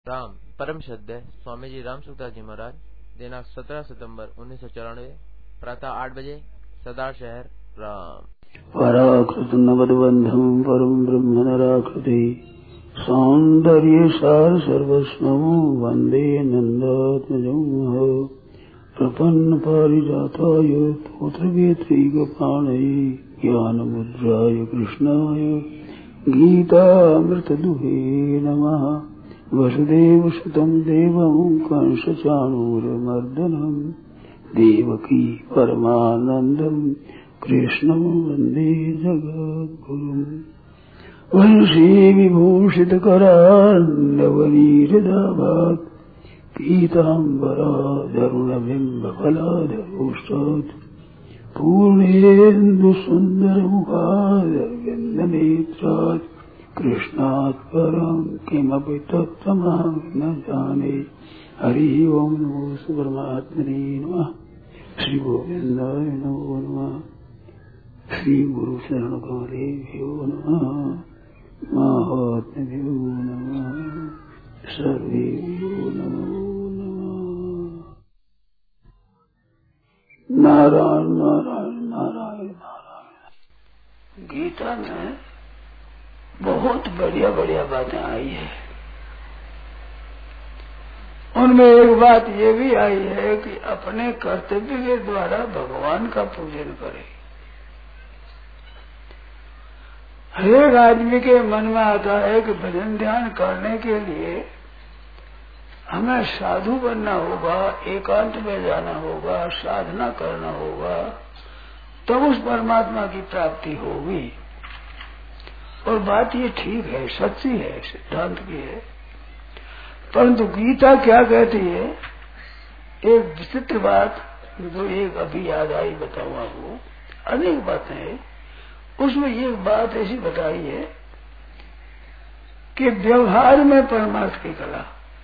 राम परम श्रद्धेय स्वामी जी राम सुखदास जी महाराज दिनांक 17 सितंबर 1994 प्रातः 8 बजे सरदार शहर राम। पराकृत नवदबंधम परम ब्रह्म नराकृति सौंदर्य सार सर्वस्वं वंदे नंदात्मजं प्रपन्न पारिजाताय पुत्रवेत्रैकपाणये ज्ञानमुद्राय कृष्णाय गीतामृतदुहे नमः। वसुदेवसुतं देवं कंसचाणूरमर्दनं देवकी परमानन्दं कृष्णं वन्दे जगद्गुरुम्। वंशी विभूषितकरान्नवनीरदाभात् पीताम्बराधरुणबिम्बफलाधरोष्टात् पूर्णेन्दुसुन्दरमुखादरविन्दनेत्रात् कृष्णात् परं किमपि तत्त्वमहं न जाने। हरि ओम नमो परमात्मने नमः। श्री गोविंदाय नमो नमः। श्री गुरु शरण कमलेभ्यो नमः। महात्म्यो नमः। सर्वेभ्यो नमो नमः। नारायण नारायण नारायण नारायण। गीता में बहुत बढ़िया बढ़िया बातें आई है। उनमें एक बात ये भी आई है कि अपने कर्तव्य के द्वारा भगवान का पूजन करें। हर एक आदमी के मन में आता है कि भजन ध्यान करने के लिए हमें साधु बनना होगा, एकांत में जाना होगा, साधना करना होगा, तब उस परमात्मा की प्राप्ति होगी। और बात ये ठीक है, सच्ची है, सिद्धांत की है। परंतु गीता क्या कहती है, एक विचित्र बात जो एक अभी याद आई बताऊं आपको। अनेक बातें हैं, उसमें एक बात ऐसी बताई है कि व्यवहार में परमार्थ की कला,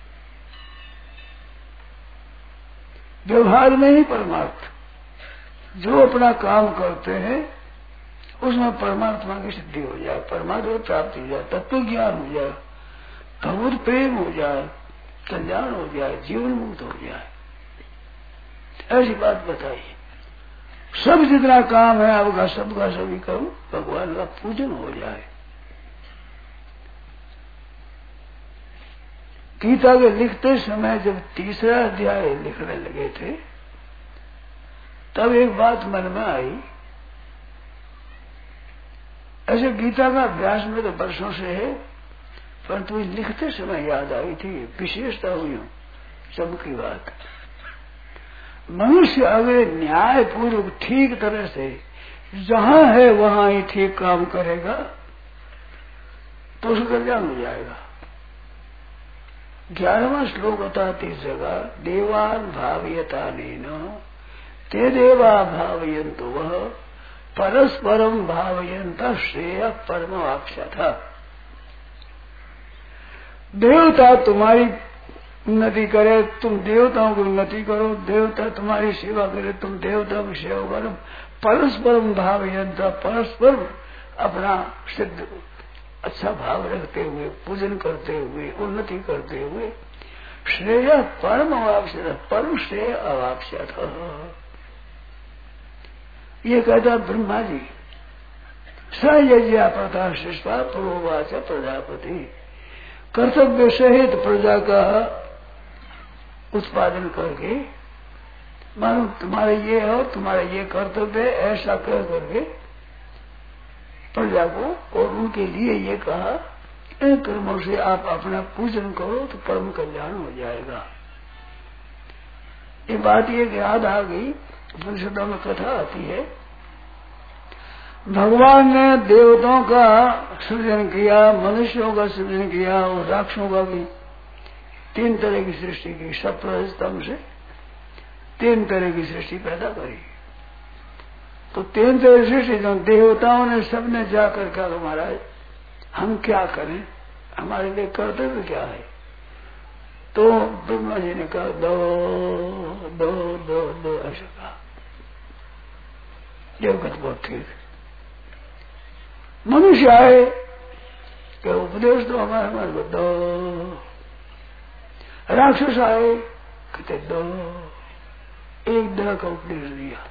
व्यवहार में ही परमार्थ। जो अपना काम करते हैं उसमें परमात्मा की सिद्धि हो जाए, परमात्मा प्राप्ति हो जाए, तत्व ज्ञान हो जाए, भगवत प्रेम हो जाए, कल्याण हो जाए, जीवन मुक्त हो जाए, ऐसी बात बताई। सब जितना काम है आपका सबका सभी करो, भगवान का पूजन हो जाए। गीता के लिखते समय जब तीसरा अध्याय लिखने लगे थे तब एक बात मन में आई। ऐसे गीता का अभ्यास में तो वर्षों से है, परंतु लिखते समय याद आई थी, विशेषता हुई सबकी बात। मनुष्य अगर न्याय पूर्वक ठीक तरह से जहां है वहां ही ठीक काम करेगा तो उसका कल्याण हो जाएगा। 11वां श्लोक बताती जगह देवान भावयता नेन ते देवा भावयन्तु वह परस्परम भावयंत श्रेय परमावाप्स्यथ। देवता तुम्हारी उन्नति करे, तुम देवताओं की उन्नति करो, देवता तुम्हारी सेवा करे, तुम देवताओं की सेवा करो। परस्परम भावयंत, परस्पर अपना सिद्ध अच्छा भाव रखते हुए, पूजन करते हुए, उन्नति करते हुए, श्रेय परम अवाप्स्यथ, परम श्रेय अवाप्स्यथ। ये कहता ब्रह्मा जी। स यज्ञा प्रथा शिष्पा प्रोवाच प्रजापति। कर्तव्य सहित प्रजा का उत्पादन करके, मानो तुम्हारा ये हो, तुम्हारा ये कर्तव्य, ऐसा कर करके प्रजा को और उनके लिए ये कहा, इन कर्मों से आप अपना पूजन करो तो परम कल्याण हो जाएगा। ये बात ये याद आ गई। उपनिषदों में कथा आती है, भगवान ने देवताओं का सृजन किया, मनुष्यों का सृजन किया और राक्षसों का भी। 3 तरह की सृष्टि की, सप्तम से 3 तरह की सृष्टि पैदा करी। तो 3 तरह की सृष्टि जो देवताओं ने सबने जाकर कहा महाराज हम क्या करें, हमारे लिए कर्तव्य क्या है। तो ब्रह्मा जी ने कहा दो दो दो दो, ऐसा कहा। देवगत बहुत ठीक। मनुष्य आए कि उपदेश दो हमारे को दो, राक्षस आए, कहते दो, एक दह का उपदेश दिया।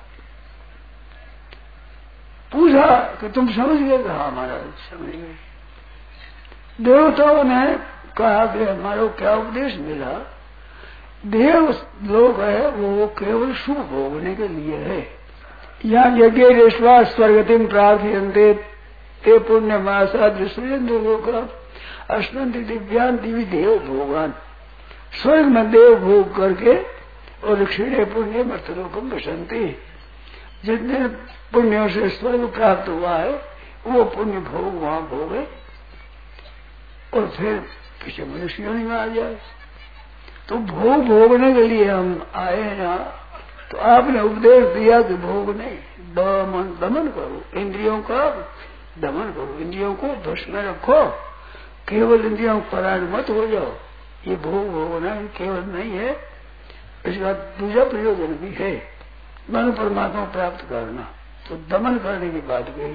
पूछा कि तुम समझ गए? हाँ महाराज समझ गए। देवताओं ने कहा कि हमारा क्या उपदेश मिला? देव लोग है वो केवल सुख भोगने के लिए है। यहाँ यज्ञ विश्वास स्वर्गतिम प्रार्थयन्ते ते पुण्य मासा दृश्येन्द्र लोक अश्नंति दिव्यान दिव्य देव भोगान। स्वर्ग में देव भोग करके और क्षीणे पुण्य मर्तलोकम बसंती। जितने पुण्यों से स्वर्ग प्राप्त हुआ है वो पुण्य भोग वहां भोगे और फिर किसी मनुष्य योनि में आ जाए। तो भोग भोगने के लिए हम आए हैं यहाँ। तो आपने उपदेश दिया कि भोग नहीं, दमन करो, इंद्रियों का दमन करो, इंद्रियों को वश में रखो, केवल इंद्रियों परायण मत हो जाओ। ये भोग भोगना केवल नहीं है, इसका दूसरा प्रयोजन भी है, मन परमात्मा प्राप्त करना। तो दमन करने की बात कही।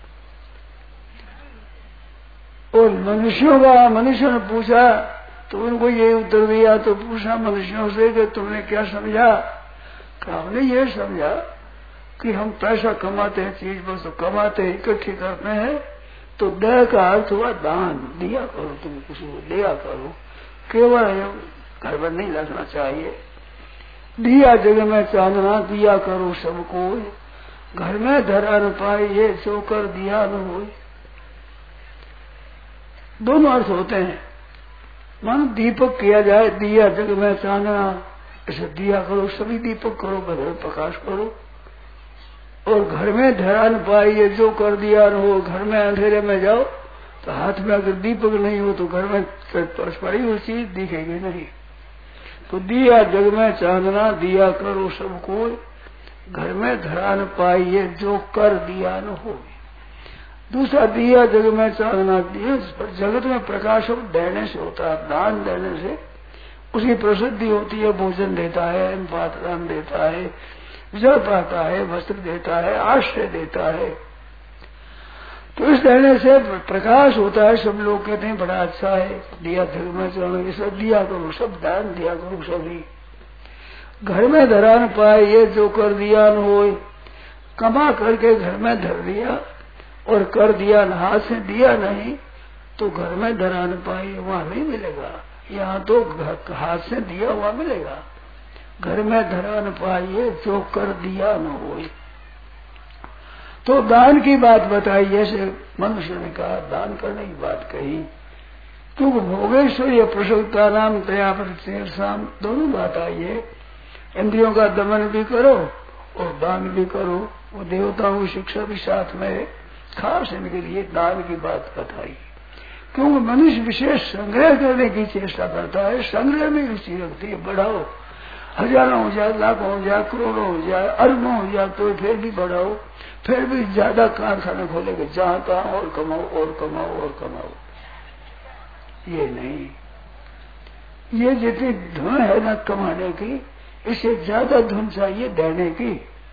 और मनुष्यों ने पूछा तो उनको ये उत्तर दिया। तो पूछा मनुष्यों से कि तुमने क्या समझा? हमने ये समझा कि हम पैसा कमाते हैं, चीज वस्तु कमाते हैं, इकट्ठी करते हैं, तो दया का अर्थ हुआ दान, दिया करो, तुम किसी को दिया करो, केवल घर पर नहीं रखना चाहिए। दिया जग में चांदना, दिया करो सबको, घर में धरा न पाइए जो कर दिया न हो। दोनों अर्थ होते हैं। मानो दीपक किया जाए, दिया जग में चांदना, ऐसे दिया करो, सभी दीपक करो, घर प्रकाश करो। और घर में धरा न पाइए जो कर दिया न हो। घर में अंधेरे में जाओ तो हाथ में अगर दीपक नहीं हो तो घर में पड़ी हुई चीज दिखेगी नहीं। तो दिया जग में चांदना, दिया करो सबको, घर में धरा न पाइए जो कर दिया न हो। दूसरा दिया जग में चांदना, दिया पर जगत में प्रकाश देने से होता है, दान देने से उसकी प्रसिद्धि होती है। भोजन देता है, पात्रदान देता है, जल पाता है, वस्त्र देता है, आश्रय देता है। तो इस देने से प्रकाश होता है। सब लोग कहते हैं बड़ा अच्छा है, दिया जग में चांदना, ये सब दिया करो, सब दान दिया करो सभी। घर में धरा न पाए ये जो कर दिया न हो। कमा करके घर में धर दिया और कर दिया न, हाथ से दिया नहीं तो घर में धरा न पाए वहां नहीं मिलेगा। यहाँ तो हाथ से दिया हुआ मिलेगा। घर में धरा न पाइए जो कर दिया न हो। तो दान की बात बताई, जैसे मनुष्य ने कहा दान करने की बात कही। क्योंकि भोगेश्वरी प्रसुप्ता नाम दया प्रतिशाम दोनों बात आई है। इंद्रियों का दमन भी करो और दान भी करो। वो देवताओं की शिक्षा भी साथ में है। खास इनके लिए दान की बात बताई। क्योंकि मनुष्य विशेष संग्रह करने की चेष्टा करता है, संग्रह में रुचि रखती है। बढ़ाओ, हजारों हो जाए, लाखों हो जाए, करोड़ों हो जाए, अरबों हो जाए, तो फिर भी बढ़ाओ, फिर भी ज्यादा कारखाने खोलेंगे, जहां तहां और कमाओ और कमाओ और कमाओ। ये नहीं, ये जितनी धुन है ना कमाने की, इससे ज्यादा धुन चाहिए देने की।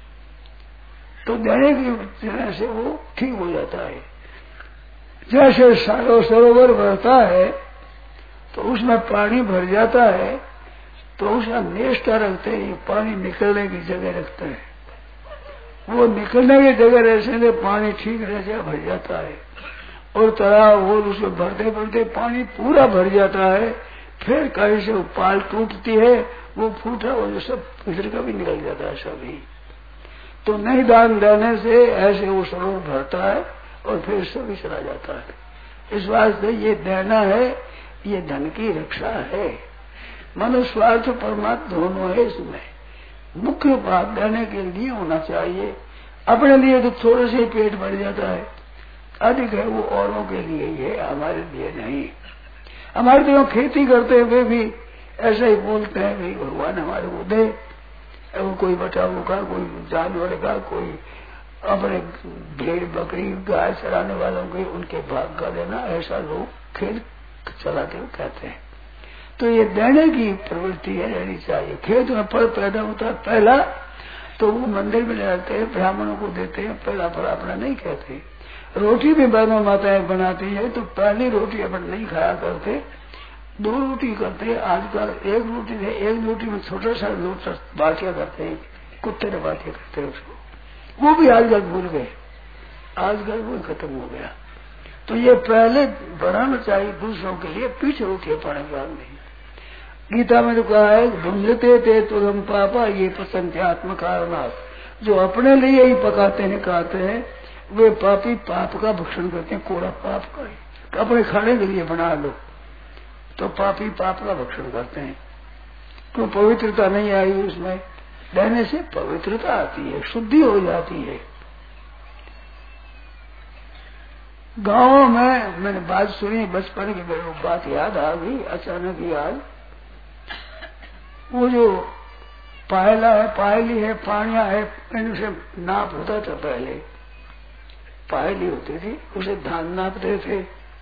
तो देने की तरह से वो ठीक हो जाता है। जैसे सरोवर भरता है तो उसमें पानी भर जाता है तो उसका निष्ठा रखते हैं, पानी निकलने की जगह रखते हैं। वो निकलने की जगह रहने से पानी ठीक रह जाए, भर जाता है। और तालाब और उसमें भरते भरते पानी पूरा भर जाता है। फिर कहीं से पाल टूटती है, वो फूटा और जो सब इधर का भी निकल जाता है सभी। तो नहीं दान देने से ऐसे वो सरोवर भरता है और फिर सभी चला जाता है। इस वास्ते ये देना है, ये धन की रक्षा है। मनुष्य स्वार्थ परमात्मा दोनों है। इसमें मुख्य बात देने के लिए होना चाहिए। अपने लिए तो थोड़े से पेट भर जाता है, अधिक है वो औरों के लिए ही है, हमारे लिए नहीं। हमारे तो खेती करते हुए भी ऐसा ही बोलते हैं भाई भगवान हमारे को दे। कोई बचाओ का, कोई जानवर का, कोई अपने भेड़ बकरी गाय चराने वालों के उनके भाग का देना, ऐसा लोग खेत चलाते हुए कहते हैं। तो ये देने की प्रवृत्ति है, रहनी चाहिए। खेत में फल पैदा होता है पहला, तो वो मंदिर में ले जाते हैं, ब्राह्मणों को देते हैं, पहला फल अपना नहीं कहते। रोटी भी बहनों माताएं बनाती है तो पहली रोटी अपन नहीं खाया करते, 2 रोटी करते हैं आजकल। एक रोटी में छोटा सा लोटा बाटिया करते हैं, कुत्ते ने बाटिया करते हैं उसको, वो भी आजकल भूल गए, आजकल वो खत्म हो गया। तो ये पहले बनाना चाहिए दूसरों के लिए, पीछे उठे पड़े बात नहीं। गीता में तो कहा है भुंजते थे तुरम पापा ये पसंद आत्म कारणात्, जो अपने लिए ही पकाते हैं खाते हैं वे पापी पाप का भक्षण करते हैं, कोड़ा पाप का ही। तो अपने खाने के लिए बना लो तो पापी पाप का भक्षण करते हैं। क्यों? पवित्रता नहीं आई उसमें, रहने से पवित्रता आती है, शुद्धि हो जाती है। गाँव में मैंने बात सुनी बचपन की, मेरे को बात याद आ गई अचानक याद। वो जो पायला है, पायली है, पानिया है, इनसे नाप होता था पहले, पायली होती थी, उसे धान नापते थे।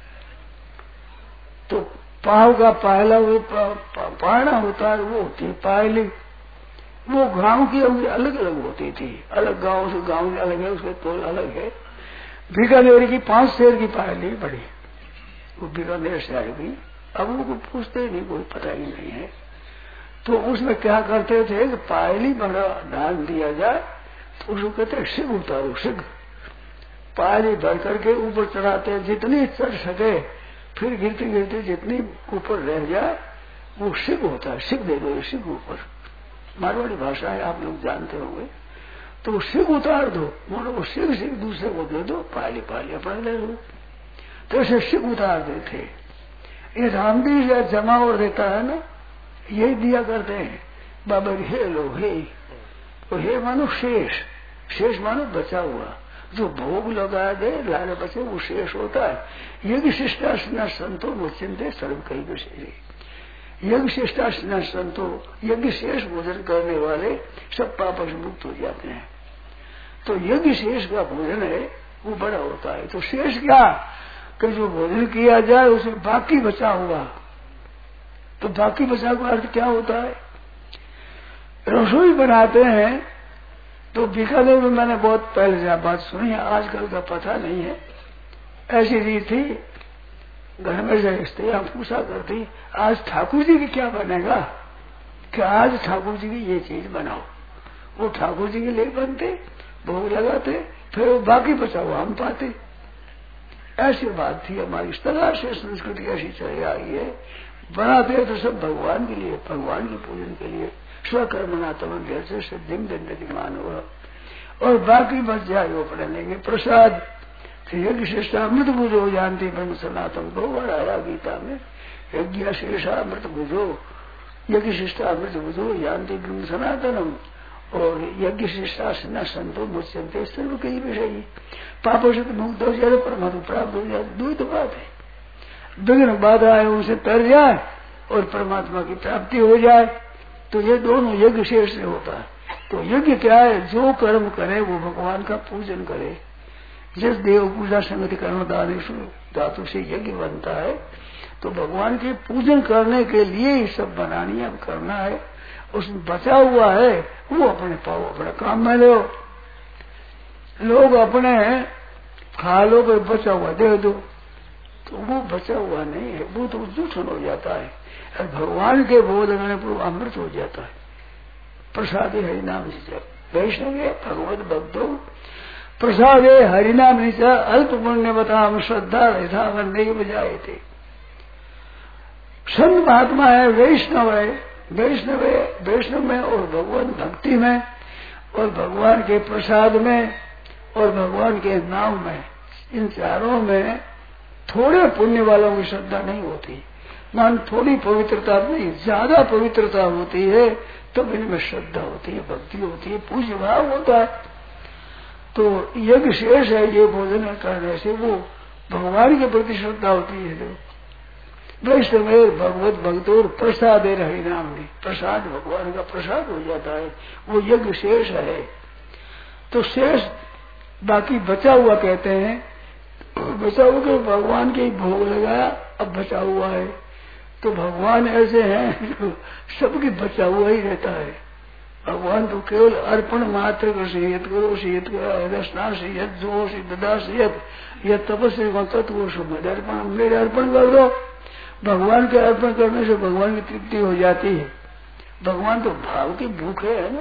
तो पाव का पायला पाना होता है, वो होती है पायली। वो गांव की अलग अलग होती थी, अलग गांव से गांव अलग है, उसके तोल अलग है। बीकानेर की 5 शेर की पायली बड़ी, वो बीकानेर से आएगी। अब उनको पूछते ही नहीं, कोई पता ही नहीं है। तो उसमें क्या करते थे कि पायली बड़ा दान दिया जाए तो उसको कहते हैं सिग उतारो, सिग। पायली भर करके ऊपर चढ़ाते, जितनी चढ़ सके, फिर गिरते गिरते जितनी ऊपर रह जाए वो सिग होता है। सिग दे दो, सिग ऊपर, मारवाड़ी भाषा है, आप लोग जानते होंगे। तो सिग उतार दो, बोलो वो सिग सिग दूसरे को दे दो, पायली पायली अपने ले लो। तो ऐसे सिग उतार देते। ये रामदीज या जमा और देता है ना, यही दिया करते हैं। बाबा हे लो हे, तो हे मानो शेष, शेष मानो बचा हुआ, जो भोग लगाया दे लाने बचे वो शेष होता है। यज्ञ शिष्टासना संतो मुचिंते सर्व कई विशेष। यज्ञ शिष्टासना संतो, यज्ञ शेष भोजन करने वाले सब पाप से मुक्त हो जाते हैं। तो यज्ञ शेष का भोजन है वो बड़ा होता है। तो शेष क्या कि जो भोजन किया जाए उसमें बाकी बचा हुआ, तो बाकी बचा का अर्थ क्या होता है? रसोई बनाते हैं तो बीकानेर में मैंने बहुत पहले बात सुनी है, आजकल का पता नहीं है। ऐसी रीत थी, घर में से स्त्रियां पूछा करती आज ठाकुर जी की क्या बनेगा, कि आज ठाकुर जी की ये चीज बनाओ। वो ठाकुर जी के लिए बनते, भोग लगाते, फिर वो बाकी बचा हुआ हम पाते। ऐसी बात थी हमारी, सदा से संस्कृति ऐसी चली आई है। बनाते तो सब भगवान के लिए, भगवान के पूजन के लिए। स्वकर्मणा तमन जैसे सिद्धिम दंडमान हुआ, और बाकी बच जाए वो पढ़ लेंगे प्रसाद। यज्ञ श्रेष्ठामृत भुजो जानती ब्रह्म सनातन, दो बार आया गीता में, यज्ञ श्रेष्ठामृत भुजो, यज्ञ श्रेष्ठामृत भुजो जानती ब्रह्म सनातनम, और यज्ञ श्रेष्ठा संतो मुच्यंते सर्व कई विषय। पापों से तो मुक्त हो जाए, परमात्मा प्राप्त हो जाए, दो ही तो बात है। विघ्न बाधा है उनसे तर जाए और परमात्मा की प्राप्ति हो जाए, तो ये दोनों यज्ञ शेष से होता है। तो यज्ञ क्या है? जो कर्म करे वो भगवान का पूजन करे। जिस देव पूजा संगति कर्म दानेशु धातु से यज्ञ बनता है, तो भगवान के पूजन करने के लिए ही सब बनानी अब करना है। उसमें बचा हुआ है वो अपने पाओ, अपने काम में लो। लोग अपने खा लो कोई बचा हुआ दे दो, तो वो बचा हुआ नहीं है, वो तो जूठन हो जाता है। और भगवान के बोध करने पर अमृत हो जाता है। प्रसादे हरिनाम से वैष्णव भगवत भक्तो प्रसादे हरिनाम नीचा अल्प पुण्य बताम श्रद्धा यथा वंदे बजाए थे। संत महात्मा है, वैष्णव है, वैष्णव में और भगवान भक्ति में और भगवान के प्रसाद में और भगवान के नाम में, इन चारों में थोड़े पुण्य वालों की श्रद्धा नहीं होती। मान थोड़ी पवित्रता नहीं, ज्यादा पवित्रता होती है तब इनमें श्रद्धा होती है, भक्ति होती है, पूज्य भाव होता है। तो यज्ञ शेष है, ये भोजन करने से वो भगवान के प्रति श्रद्धा होती है। जो वैष्णव भगवत भक्तों प्रसाद है हरिनाम में, प्रसाद भगवान का प्रसाद हो जाता है, वो यज्ञ शेष है। तो शेष बाकी बचा हुआ कहते हैं, बचा हुआ के भगवान के भोग लगाया, अब बचा हुआ है। तो भगवान ऐसे हैं जो सबकी बचा हुआ ही रहता है। भगवान तो केवल अर्पण मात्र कर यद करो यद रचना से यद जो से ददा से यद तपस्या तत्व मेरे अर्पण कर दो। भगवान के अर्पण करने से भगवान की तृप्ति हो जाती है। भगवान तो भाव की भूखे है ना,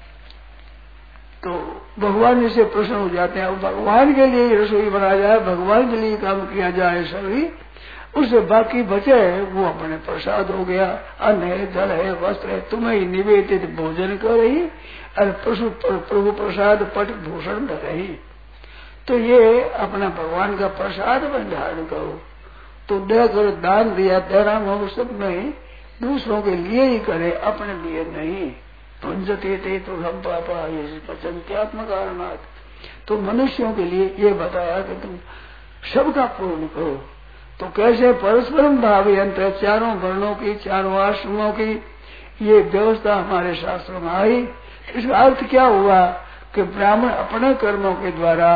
तो भगवान इससे प्रसन्न हो जाते हैं। भगवान के लिए रसोई बनाया जाए, भगवान के लिए काम किया जाए सभी, उससे बाकी बचे वो अपने प्रसाद हो गया। अन्न है, जल है, वस्त्र है, तुम्हें ही निवेदित भोजन कर रही और प्रभु प्रसाद पट भूषण कर रही। तो ये अपना भगवान का प्रसाद बन धारण करो। तो देकर दान दिया, देना वो सब नहीं, दूसरों के लिए ही करे, अपने लिए नहीं। भुंजते थे तो हम पापा ये पचंत्यात्मक कारणात्। तो मनुष्यों के लिए ये बताया कि तुम सबका पूर्ण करो। तो कैसे परस्परम भावयंत्र, चारों वर्णों की, चारों आश्रमों की ये व्यवस्था हमारे शास्त्रों में आई। इसका अर्थ क्या हुआ कि ब्राह्मण अपने कर्मों के द्वारा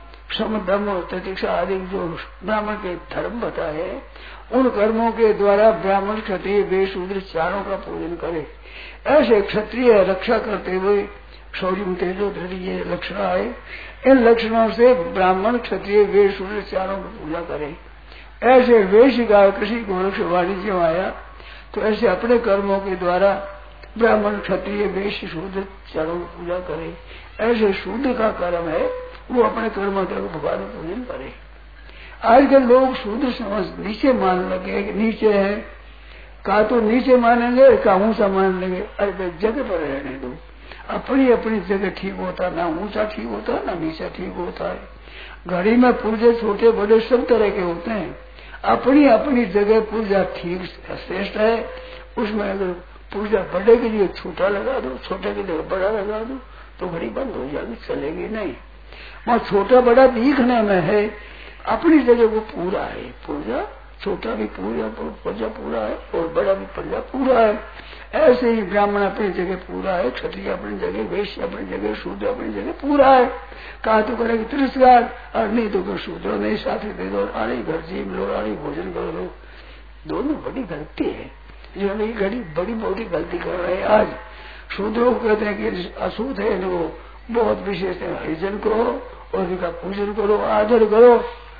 सम दम तितिक्षा आदि जो ब्राह्मण के धर्म बताए, उन कर्मों के द्वारा ब्राह्मण क्षत्रिय वैश्य शूद्र चारों का पूजन करे। ऐसे क्षत्रिय रक्षा करते हुए शौर्य तेजो धैर्य ये लक्षण आए। इन लक्षणों से ब्राह्मण क्षत्रिय वैश्य शूद्र चारों की पूजा करे। ऐसे वैश्य का कृषि गोरक्ष वाणिज्य आया, तो ऐसे अपने कर्मों के द्वारा ब्राह्मण क्षत्रिय वैश्य शूद्र चारों की पूजा करे। ऐसे शूद्र का कर्म है वो अपने कर्मों के भगवान पूजन करे। आजकल लोग शूद्र समझ नीचे मान लगे, नीचे है का तो नीचे मानेंगे का ऊंचा मान लेंगे। अरे जगह पर रहने दो, अपनी अपनी जगह ठीक होता, ना ऊंचा ठीक होता ना नीचा ठीक होता है। घड़ी में पूजे छोटे बड़े सब तरह के होते हैं, अपनी अपनी जगह पूजा ठीक श्रेष्ठ है। उसमें अगर पूजा बड़े के लिए छोटा लगा दो, छोटे के लिए बड़ा लगा दो, तो घड़ी बंद हो जाएगी, चलेगी नहीं। वहाँ छोटा बड़ा दिखने में है, अपनी जगह वो पूरा है। पूजा छोटा भी पूजा पूरा है और बड़ा भी पूजा पूरा है। ऐसे ही ब्राह्मण अपनी जगह पूरा है, क्षत्रिय अपनी जगह, वैश्य अपनी जगह, शूद्र अपनी जगह पूरा है। कहा तो करेगी तिरस्कार, और नहीं तो शूद्रों नहीं साथी दे दो, आने घर जीव लो, आने भोजन कर लो। दोनों बड़ी गलती है, जो घड़ी बड़ी मोटी गलती कर रहे हैं। आज शूद्रों को कहते हैं कि अशुद्ध है, इनको बहुत विशेष हरिजन करो और उनका पूजन करो, आदर करो,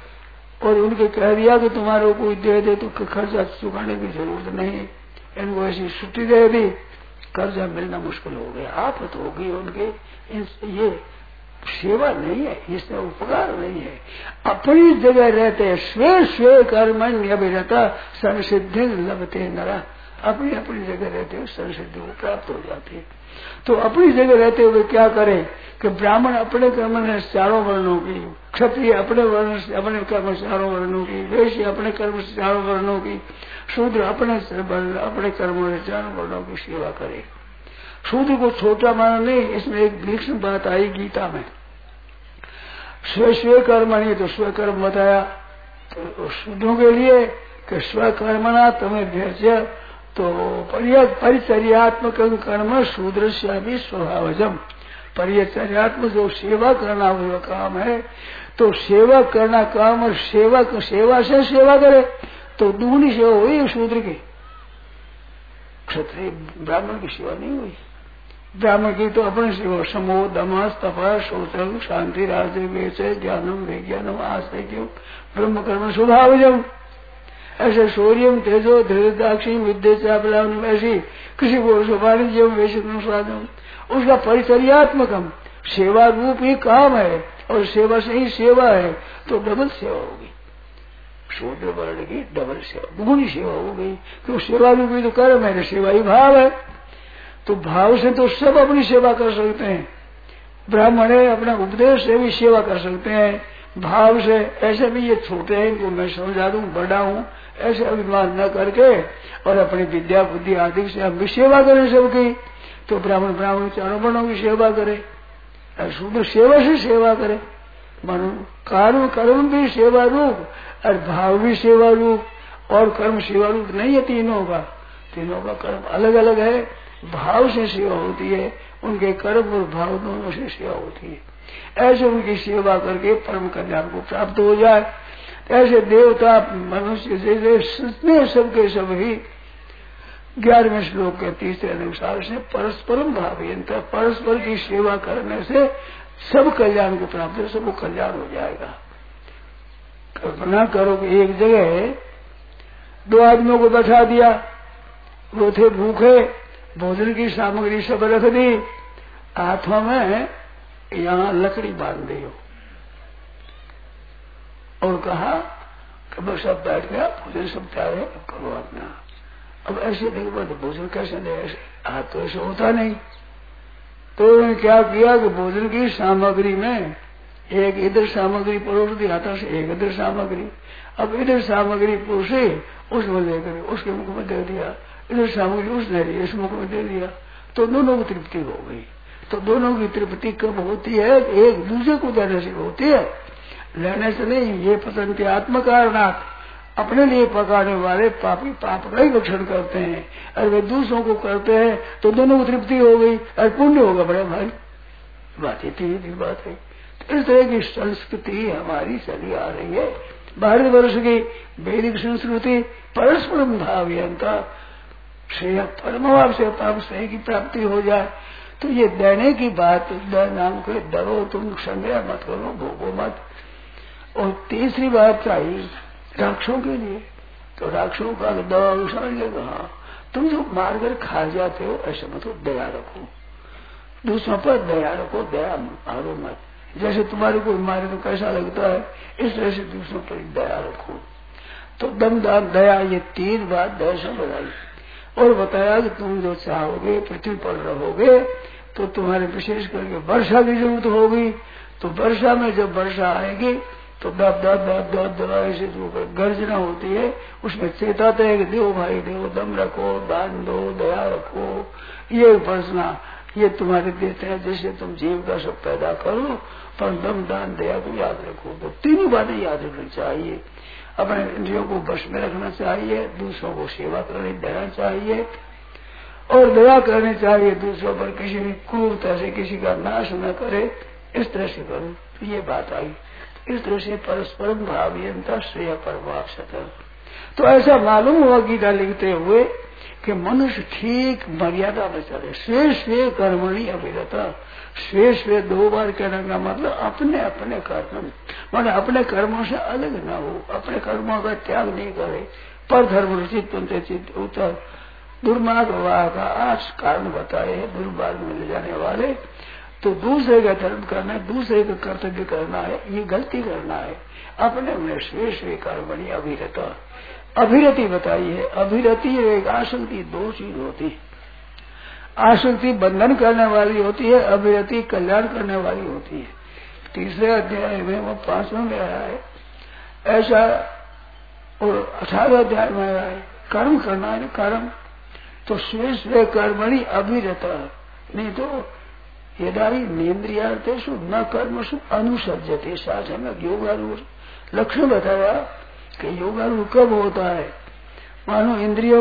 और उनके कह दिया कि तुम्हारे कोई दे दे तो खर्चा चुकाने की जरूरत नहीं। इनको ऐसी छुट्टी दे दी, कर्जा मिलना मुश्किल हो गया, आफत हो गई उनके। ये सेवा नहीं है, इसमें उपकार नहीं है। अपनी जगह रहते स्वे स्वे कर्मण्य अभिरता संसिद्धि लभते नरा। अपनी अपनी जगह रहते हुए संसिद्धि को प्राप्त हो जाती है। तो अपनी जगह रहते हुए क्या करे कि ब्राह्मण अपने कर्म ने चारों वर्णों की, क्षत्रिय अपने वर्ण से अपने कर्म चारों वर्णों की, वैश्य अपने कर्म से चारों वर्णों की, शूद्र अपने कर्मों से चारों वर्णों की सेवा करे। शूद्र को छोटा माना नहीं, इसमें एक भीषण बात आई गीता में। स्व स्व कर्म नहीं तो स्वकर्म बताया, तो शूद्रों के लिए कि स्वकर्मणा तुम्हें भेज, तो परिचर्यात्मक कर्म शूद्र से भी स्वभावजम। परिचर्यात्मक जो सेवा करना हुआ काम है, तो सेवा करना काम, और सेवा से सेवा करे तो दुगनी सेवा हुई शूद्र की। क्षत्रिय ब्राह्मण की सेवा नहीं हुई। ब्राह्मण की तो अपनी सेवा समो दमस तपा शौच शांति राजय वेचय ज्ञानम विज्ञानम आस्तिक्यम ब्रह्म कर्म स्वभावजम। ऐसे शौर्यम तेजो धैर्यदाक्षी विद्या चापलाम, ऐसी किसी को वाणिज्य वैश्य स्वादम, उसका परिचर्यात्मकम सेवा रूप ही काम है, और सेवा से ही सेवा है, तो डबल सेवा होगी। शूद्र वर्ण की डबल सेवा, दुगुनी सेवा हो गई। क्यों? सेवा रूपी तो कर्म है, सेवा ही भाव है। तो भाव से तो सब अपनी सेवा कर सकते हैं। ब्राह्मण है, अपना उपदेश से भी सेवा कर सकते हैं। भाव से ऐसे भी ये छोटे हैं, इनको मैं समझा दूं, बड़ा हूं, ऐसे अभिमान न करके और अपनी विद्या बुद्धि आदि से हम भी सेवा करें सबकी। तो ब्राह्मण चारों वर्णों की सेवा करे, और शूद्र सेवा से सेवा करे। मानो कर्म भी सेवा रूप और भाव भी सेवा रूप, और कर्म सेवा रूप नहीं है तीनों का कर्म अलग अलग है। भाव से सेवा होती है, उनके कर्म और भाव दोनों से सेवा होती है। ऐसे उनकी सेवा करके परम कल्याण को प्राप्त हो जाए। ऐसे देवता मनुष्य जैसे सबके सब ही 11वें श्लोक के तीसरे अनुसार से परस्परम भावयंत्र, परस्पर की सेवा करने से सब कल्याण को प्राप्त है, सबको कल्याण हो जाएगा। कल्पना करो कि एक जगह 2 आदमियों को बैठा दिया, वो थे भूखे, भोजन की सामग्री सब रख दी, हाथों में यहाँ लकड़ी बांध दी और कहा कि बस सब बैठ गया, भोजन सब तैयार है, करो अपना। अब ऐसे देखो तो भोजन कैसे दे, ऐसे हाथ तो ऐसे होता नहीं। तो उन्होंने क्या किया कि भोजन की सामग्री में एक इधर सामग्री परोस दी हाथों से, एक इधर सामग्री। अब इधर सामग्री परोसे उसमें लेकर उसके मुख में दे दिया, इधर सामग्री उसने ली इस मुख में दे दिया, तो दोनों की तृप्ति हो गई। तो दोनों की तृप्ति कब होती है? एक दूसरे को देने से होती है, लेने से नहीं। ये पतंति आत्मकारणात्, अपने लिए पकाने वाले पापी पाप का ही रक्षण करते हैं, और वे दूसरों को करते हैं तो दोनों को तृप्ति हो गई और पुण्य होगा। बड़े भाई बात इतनी बात है। तो इस तरह की संस्कृति हमारी चली आ रही है। भारतवर्ष की वैदिक संस्कृति परस्पर भावयंता श्रेय परमभाव से पाप श्रेय की प्राप्ति हो जाए। तो ये देने की बात, नाम के डरो तुम, संग्रह मत करो, भोगो मत। और तीसरी बात आई राक्षसों के लिए। तो राक्षसों का दवा समझ लेगा, हाँ तुम जो मारकर खा जाते हो ऐसे मत हो, दया रखो, दूसरों पर दया रखो, दया हारो मत। जैसे तुम्हारे को मारे तो कैसा लगता है, इस तरह से दूसरों पर दया रखो। तो दम दान दया, ये 3 बात दया से बताई। और बताया कि तुम जो चाहोगे पृथ्वी पर रहोगे तो तुम्हारे विशेष करके वर्षा की जरूरत होगी। तो वर्षा में जब वर्षा आएगी तो दब दब दब दब दबाई से जो गर्जना होती है उसमें चेताते हैं कि देव भाई देव, दम रखो, दान दो, दया रखो। ये उपासना ये तुम्हारे देते हैं, जैसे तुम जीव का सब पैदा करो, पर दम दान दया को याद रखो। तो 3 बातें याद रखनी चाहिए। अपने इंद्रियों को वश में रखना चाहिए, दूसरों को सेवा करने देना चाहिए और दया करनी चाहिए। दूसरों पर किसी भी क्रूरता से किसी का नाश न करे, इस तरह से करो। तो ये बात आई। इस तरह से परस्पर भावयंता श्रेय परमावसत। तो ऐसा मालूम हुआ गीता लिखते हुए कि मनुष्य ठीक मर्यादा में चले। स्वे कर्मणि अभिरता। स्वे 2 बार कहने का मतलब अपने अपने कर्म, मतलब अपने कर्मों से अलग न हो, अपने कर्मों का त्याग नहीं करे। पर धर्म चित्त उत्तर दुर्मार्ग वाह का 8 कारण बताए हैं दुर्मार्ग में ले जाने वाले। तो दूसरे का धर्म करना है, दूसरे का कर्तव्य करना है, ये गलती करना है। अपने में स्वे कर्मणि अभिरता। अभिरति बताई है। अभिरति एक आसक्ति, 2 चीज होती है। आसक्ति बंधन करने वाली होती है, अभिरति कल्याण करने वाली होती है। तीसरे अध्याय में वो 5वां में आया है ऐसा, और 18वें अध्याय में आया है कर्म करना है। कर्म तो स्वे कर्मणि अभिरता। नहीं तो यदाई नेन्द्रियार्थेषु न कर्मसु अनुसज्जते। साथ में योगारूढ़ लक्षण बताया कि योगारूढ़ कब होता है। मानो इंद्रियों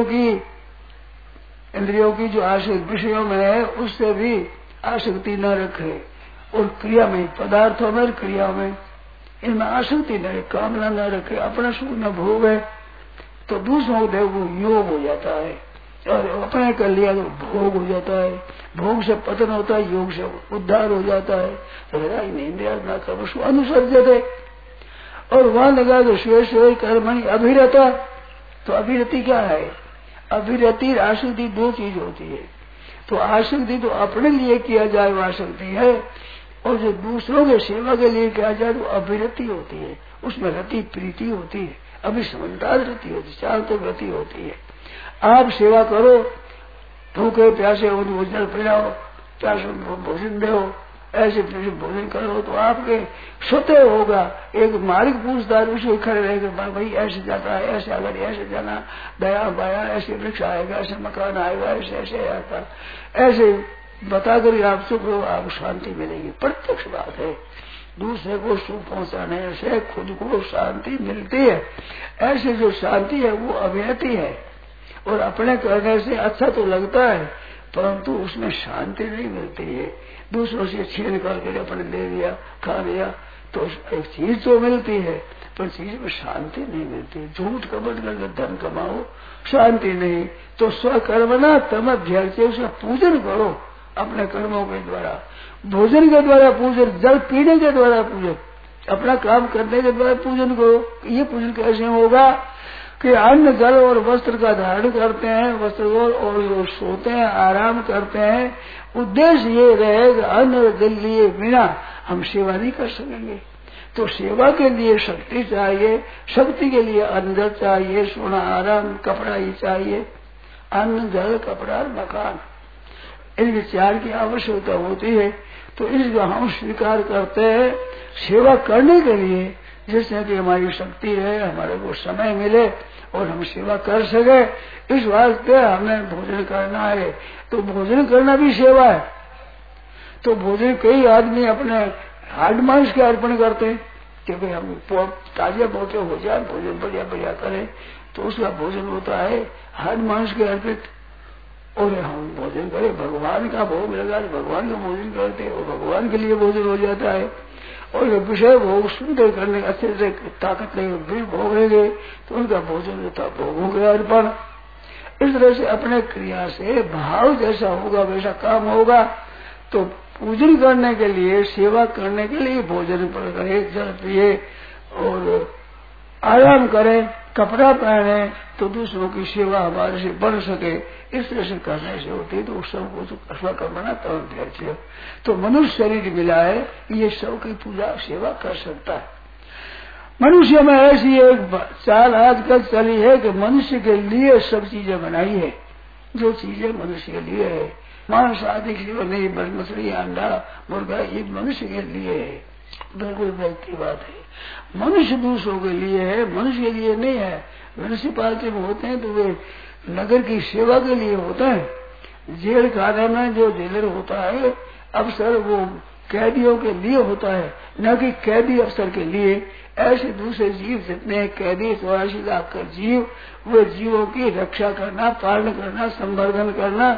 की जो आसक्ति विषयों में है उससे भी आसक्ति न रखे, और क्रिया में, पदार्थों में, क्रिया में, इनमें आसक्ति न रखे, कामना न रखे, अपना सुख न भोगे, तो दूसरों को देखो योग हो जाता है, और अपने कर लिया तो भोग हो जाता है। भोग से पतन होता है, योग से उद्धार हो जाता है। तो इंद्रिया न कर्मसु अनुसज्जते। और वहां लगा तो स्वे कर्मणि अभिरता। तो अभिरति क्या है? अभिरति आसक्ति 2 चीज होती है। तो आसक्ति तो अपने लिए किया जाए वो आसक्ति है, और जो दूसरों के सेवा के लिए किया जाए तो अभिरति होती है। उसमें रति प्रीति होती है, अभी समझदार रति होती है, चाहते रति होती है। आप सेवा करो, भूखे प्यासे हो तो जल पिलाओ, प्यासे भोजन दो, ऐसे भोजन करो तो आपके स्वतः होगा। एक मार्ग पूछता है उसको खड़े रहेगा, भाई ऐसे जाता है, ऐसे अगर ऐसे जाना, दया बाया, ऐसे वृक्ष आएगा, ऐसे मकान आएगा, ऐसे ऐसे आता, ऐसे बताकर आप सुख हो, आपको शांति मिलेगी। प्रत्यक्ष बात है। दूसरे को सुख पहुंचाने से खुद को शांति मिलती है। ऐसे जो शांति है वो अभिरति है, और अपने करने से अच्छा तो लगता है परंतु उसमें शांति नहीं मिलती है। दूसरों से छीन करके अपने ले लिया, खा लिया, तो एक चीज तो मिलती है पर चीज में शांति नहीं मिलती। झूठ कपट करके धन कमाओ, शांति नहीं। तो स्वकर्मणा तम अध्यक्ष, उसका पूजन करो अपने कर्मों के द्वारा, भोजन के द्वारा पूजन, जल पीने के द्वारा पूजन, अपना काम करने के द्वारा पूजन करो। ये पूजन कैसे होगा? कि अन्न जल और वस्त्र का धारण करते हैं, वस्त्र और सोते हैं, आराम करते हैं। उद्देश्य ये रहे कि अन्न और जल लिए बिना हम सेवा नहीं कर सकेंगे। तो सेवा के लिए शक्ति चाहिए, शक्ति के लिए अन्न जल चाहिए, सोना आराम कपड़ा ही चाहिए। अन्न जल कपड़ा मकान, इन चार की आवश्यकता होती है। तो इसका हम स्वीकार करते हैं सेवा करने के लिए, जिससे कि हमारी शक्ति रहे, हमारे को समय मिले और हम सेवा कर सके। इस वास्ते हमें भोजन करना है। तो भोजन करना भी सेवा है। तो भोजन कई आदमी अपने हाड मांस के अर्पण करते हैं कि भाई हम ताजे मोटे हो जाए, भोजन बढ़िया बढ़िया करें, तो उसका भोजन होता है हाड मांस के अर्पित। और हम भोजन करें, भगवान का भोग लगा तो भगवान का भोजन करते हैं और भगवान के लिए भोजन हो जाता है। और विषय भोग सुंदर करने अच्छे से ताकत नहीं फिर भोग लेंगे तो उनका भोजन होता है भोगों के अर्पण। इस तरह से अपने क्रिया से भाव जैसा होगा वैसा काम होगा। तो पूजन करने के लिए, सेवा करने के लिए भोजन करे, जल पिए और आराम करें, कपड़ा पहने, तो दूसरों की सेवा हमारे से बढ़ सके। इस तरह से करने से होती है। तो उस सबको तो स्वकर्मणा तदर्थ्यः। तो मनुष्य शरीर मिला है, ये सब की पूजा सेवा कर सकता है। मनुष्य में ऐसी एक चाल आजकल चली है कि मनुष्य के लिए सब चीजें बनाई है। जो चीजें मनुष्य के लिए है, मांस आदि के लिए नहीं, बस मछली अंडा मुर्गा ये मनुष्य के लिए है। बिल्कुल व्यक्ति बात है। मनुष्य दूसरों के लिए है, मनुष्य के लिए नहीं है। म्यूनिसिपालिटी में होते हैं तो वे नगर की सेवा के लिए होता है। जेल खाने में जो जेलर होता है अफसर, वो कैदियों के लिए होता है, न कि कैदी अफसर के लिए। ऐसे दूसरे जीव जितने कैदी 84 लाख का जीव, वे जीवों की रक्षा करना, पालन करना, संवर्धन करना,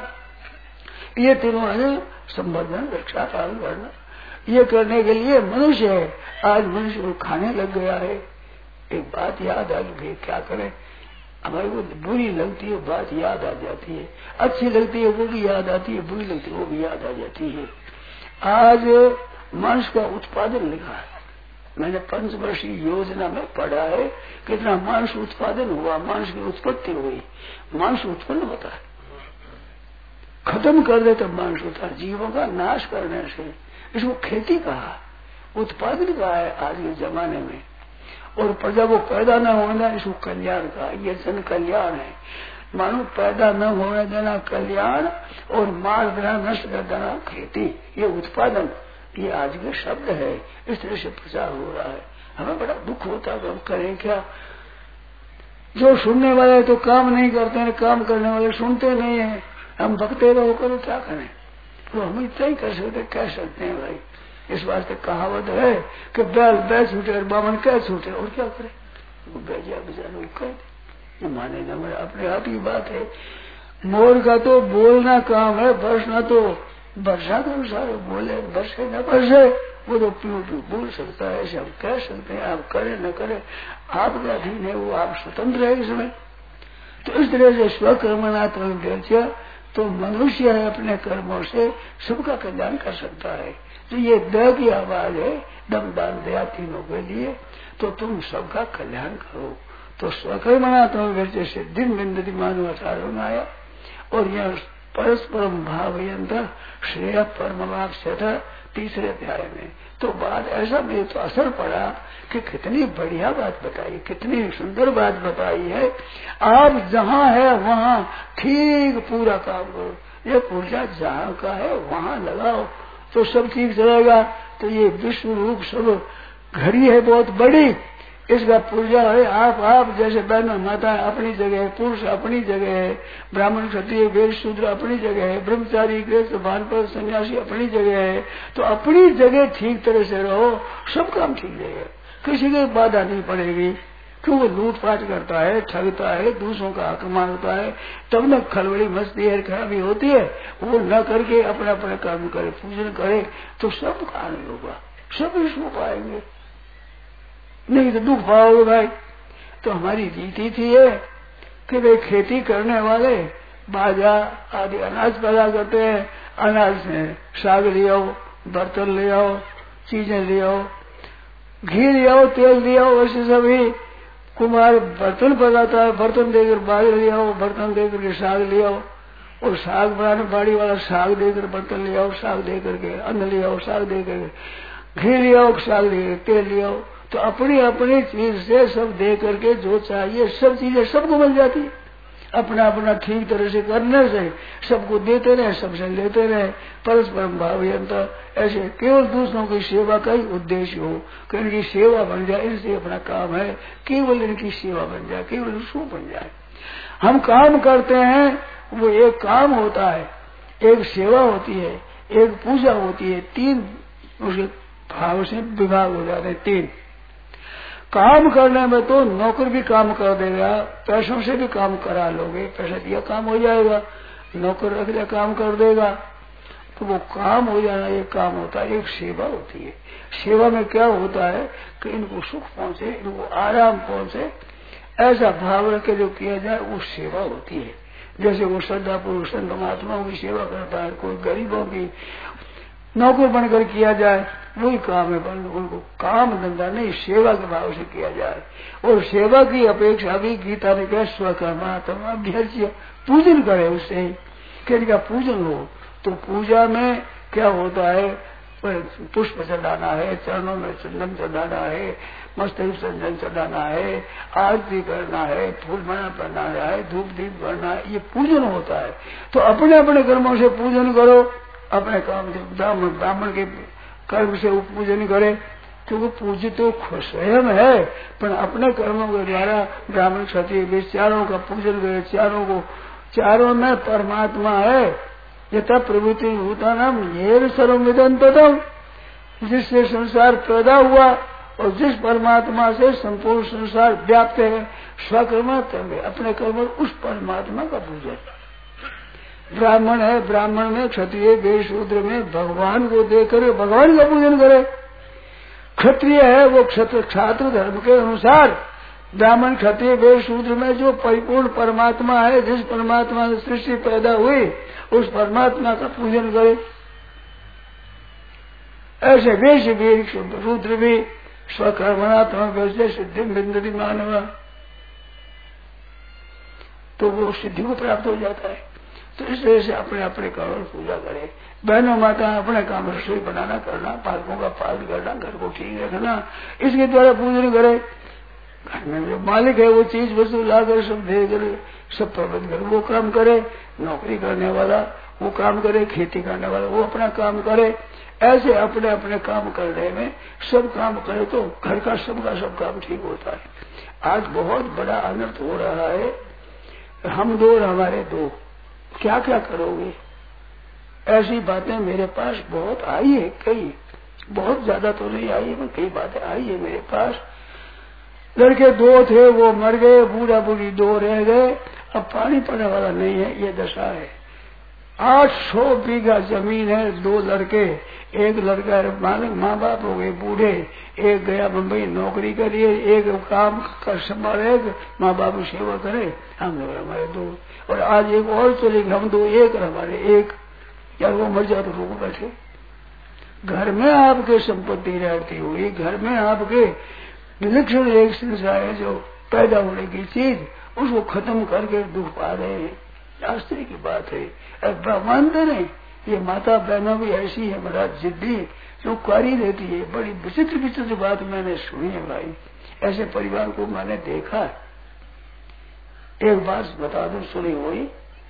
ये तीनों है। संवर्धन, रक्षा, पालन करना, ये करने के लिए मनुष्य है। आज मनुष्य को खाने लग गया है। एक बात याद आ गई, क्या करें, हमारे को बुरी लगती है बात याद आ जाती है, अच्छी लगती है वो भी याद आती है, बुरी लगती है वो भी याद आ जाती है। आज मांस का उत्पादन लिखा है, मैंने 5 वर्षीय योजना में पढ़ा है कितना मांस उत्पादन हुआ, मांस की उत्पत्ति हुई। मांस उत्पन्न होता है, खत्म कर दे तब मांस होता है। जीवों का नाश करने से इसको खेती कहा, उत्पादन कहा है आज के जमाने में। और प्रजा को पैदा न होना इसको कल्याण कहा। ये जन कल्याण है। मानो पैदा न होने देना कल्याण और मार देना, नष्ट कर देना खेती, ये उत्पादन, ये आज के शब्द है। इस तरह से प्रचार हो रहा है। हमें बड़ा दुख होता है, हम करें क्या। जो सुनने वाले तो काम नहीं करते हैं, काम करने वाले सुनते नहीं है। हम भगते रहो, करो क्या करें। तो हम इतना ही कर सकते, कह सकते हैं भाई। इस वास्ते कहावत है कि बैल छूटे और बामन क्या छूटे, और क्या करे। वो बेजा बेचारा कह माने न माने अपने आप ही बात है। मोर का तो बोलना काम है, बरसना तो वर्षा के अनुसार बोले, बरसे न बरसे वो तो प्यू प्यू बोल सकता है। ऐसे हम कह सकते हैं, आप करें न करें आपके अधीन है, वो आप स्वतंत्र है इसमें। तो इस तरह से स्वकर्मणात्मक, तो मनुष्य है अपने कर्मों से सबका कल्याण कर सकता है। तो ये द की आवाज है, दम दान दया तीनों के लिए। तो तुम सबका कल्याण करो। तो स्वकर्मणात्मक से दिन बिंदति मानवाचार्यों में आया। और यह परस्परम भावयंत्र श्रेय परमवाप से था तीसरे अध्याय में। तो बात ऐसा मेरे तो असर पड़ा कि कितनी बढ़िया बात बताई, कितनी सुंदर बात बताई है। आप जहाँ है वहाँ ठीक पूरा काम करो। ये ऊर्जा जहाँ का है वहाँ लगाओ तो सब ठीक चलेगा। तो ये विश्व रूप सब घड़ी है बहुत बड़ी, इसका पूजा है। आप जैसे बहन माता अपनी जगह है, पुरुष अपनी जगह है, ब्राह्मण क्षत्रिय वेद शूद्र अपनी जगह है, ब्रह्मचारी गृहस्थ भानप्रद सन्यासी अपनी जगह है। तो अपनी जगह ठीक तरह से रहो, सब काम ठीक रहेगा, किसी की बाधा नहीं पड़ेगी। क्यों वो लूटपाट करता है, ठगता है, दूसरों का हक मांगता है, तब न खलबड़ी मस्ती है, खराबी होती है। वो न करके अपना अपना कर्म करे, पूजन करे तो सब का आनंद होगा, सब इसको पाएंगे। नहीं तो दुख पाओगे भाई। तो हमारी रीति थी ये कि भाई खेती करने वाले बाजा आदि अनाज पैदा करते हैं, अनाज से साग ले आओ, बर्तन ले आओ, चीजें ले आओ, घी ले आओ, तेल ले आओ, वैसे सभी कुम्हार बर्तन बनाता है, बर्तन देकर बाजरा ले आओ, बर्तन देकर के साग ले आओ, और साग बनाने बाड़ी वाला साग देकर बर्तन ले आओ, साग दे करके अन्न ले आओ, साग दे करके घी ले आओ, साग दे तेल ले आओ। तो अपनी अपनी चीज से सब दे करके जो चाहिए सब चीजें सबको मिल जाती है। अपना अपना ठीक तरह से करने से सबको देते रहे, सबसे लेते रहे, परस्पर भावयंता। ऐसे केवल दूसरों की सेवा का ही उद्देश्य हो कि इनकी सेवा बन जाए, इनसे अपना काम है, केवल इनकी सेवा बन जाए, केवल उसको बन जाए। हम काम करते हैं, वो एक काम होता है, एक सेवा होती है, एक पूजा होती है, तीन उसके भाव से विभाग हो जाते हैं। तीन काम करने में तो नौकर भी काम कर देगा, पैसों से भी काम करा लोगे, पैसे दिया काम हो जाएगा, नौकर रख दिया काम कर देगा, तो वो काम हो जाना एक काम होता है। एक सेवा होती है। सेवा में क्या होता है कि इनको सुख पहुंचे, इनको आराम पहुंचे, ऐसा भाव रख के जो किया जाए वो सेवा होती है। जैसे वो श्रद्धा पुरुष संत महात्माओं की सेवा करता है, कोई गरीबों की नौकर बनकर किया जाए, वही काम है। उनको काम धंधा नहीं, सेवा के भाव से किया जाए। और सेवा की अपेक्षा भी गीता ने कहा स्वकर्मात्मा अभ्यर्च्य, पूजन करे उससे ही, कि पूजन हो। तो पूजा में क्या होता है, पुष्प चढ़ाना है, चरणों में चंदन चढ़ाना है, मस्तक चंदन चढ़ाना है, आरती करना है, फूल माला पहनाना है, धूप दीप करना है, ये पूजन होता है। तो अपने अपने कर्मों से पूजन करो, अपने काम से ब्राह्मण के कर्म से वो पूजन करे, क्योंकि पूज्य तो स्वयं है, पर अपने कर्मों के द्वारा ब्राह्मण क्षत्रिय चारों का पूजन करे। चारों में परमात्मा है। यथा प्रवृत्ति भूतानाम ये सर्वमिदं ततम्, जिससे संसार पैदा हुआ और जिस परमात्मा से संपूर्ण संसार व्याप्त है, स्वकर्म कर्म, अपने कर्म उस परमात्मा का पूजन। ब्राह्मण है, ब्राह्मण में क्षत्रिय वैश्य शूद्र में भगवान को देकर भगवान का पूजन करे। क्षत्रिय है वो छात्र धर्म के अनुसार, ब्राह्मण क्षत्रिय वैश्य शूद्र में जो परिपूर्ण परमात्मा है, जिस परमात्मा से सृष्टि पैदा हुई, उस परमात्मा का पूजन करे। ऐसे वैश्य भी शूद्र भी स्वकर्मणात्मक वैसे सिद्धि बिंदती मानवा, तो वो सिद्धि को प्राप्त हो जाता है। तो इस तरह से अपने अपने कर्म पूजा करे। बहनों माता अपने काम रसोई बनाना करना, पालकों का पालन करना, घर को ठीक रखना, इसके द्वारा पूजन करे। घर में जो मालिक है वो चीज वस्तु लाकर सब दे कर सब प्रबंध करे, वो काम करे। नौकरी करने वाला वो काम करे, खेती करने वाला वो अपना काम करे। ऐसे अपने अपने काम करने में सब काम करे तो घर का सब काम ठीक होता है। आज बहुत बड़ा अनर्थ हो रहा है, हम दो और हमारे दो, क्या क्या करोगे? ऐसी बातें मेरे पास बहुत आई है, कई, बहुत ज्यादा तो नहीं आई है, कई बातें आई है मेरे पास। लड़के दो थे, वो मर गए, बूढ़ा बूढ़ी दो रह गए, अब पानी पड़ने वाला नहीं है, ये दशा है। 800 बीघा जमीन है, दो लड़के, एक लड़का मालिक माँ बाप हो गए बूढ़े, एक गया मुंबई नौकरी के लिए, एक काम कर संभाले, माँ बाप की सेवा करे, हम लोग हमारे दो, और आज एक और चलेगी, हम दो एक और हमारे एक। यार वो मर जाए तो लोग बैठे। घर में आपके संपत्ति रहती हुई, घर में आपके विलक्षण एक संसार है जो पैदा होने की चीज, उसको खत्म करके दुख पा रहे हैं। आश्चर्य की बात है। अब मानते नहीं, ये माता बहनों भी ऐसी है बड़ा जिद्दी, जो क्वारी रहती है। बड़ी विचित्र विचित्र बात मैंने सुनी है भाई, ऐसे परिवार को मैंने देखा। एक बात बता दूं, सुनी हुई,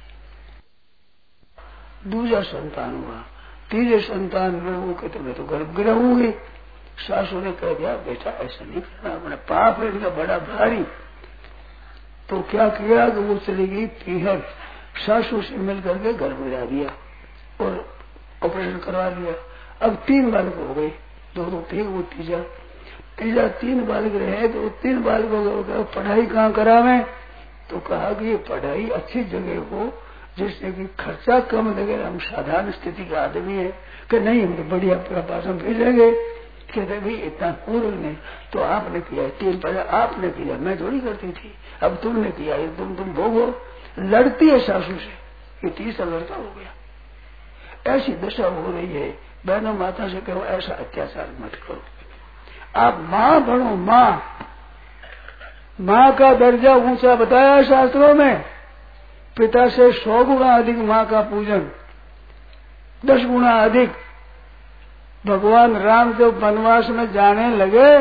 दूसरा संतान हुआ, तीसरे संतान में वो कहते मैं तो गर्भगृह होंगी। सासू ने कह दिया बेटा ऐसा नहीं करना, अपना पाप है इनका बड़ा भारी। तो क्या किया कि वो चली गई पीहर, सासू से मिल करके घर में ला दिया और ऑपरेशन करवा लिया। अब 3 बालक हो गए, 2 थे, वो तीजा 3 बालक रहे। तो 3 बालकों को पढ़ाई कहाँ करावे? तो कहा कि ये पढ़ाई अच्छी जगह हो जिससे कि खर्चा कम लगे, हम साधारण स्थिति के आदमी है कि नहीं हम तो बढ़िया पास हम भेजेंगे। कहते भाई इतना पूर्व ने तो आपने किया, 3 पहले आपने किया, मैं थोड़ी करती थी, अब तुमने किया, तुम भोगो। लड़ती है सासू से, ये तीसरा लड़का हो गया। ऐसी दशा हो रही है। बहनों माता से कहो ऐसा अत्याचार मत करो। आप माँ बनो, माँ माँ का दर्जा ऊंचा बताया शास्त्रों में। पिता से 100 गुना अधिक माँ का पूजन, 10 गुना अधिक। भगवान राम जब वनवास में जाने लगे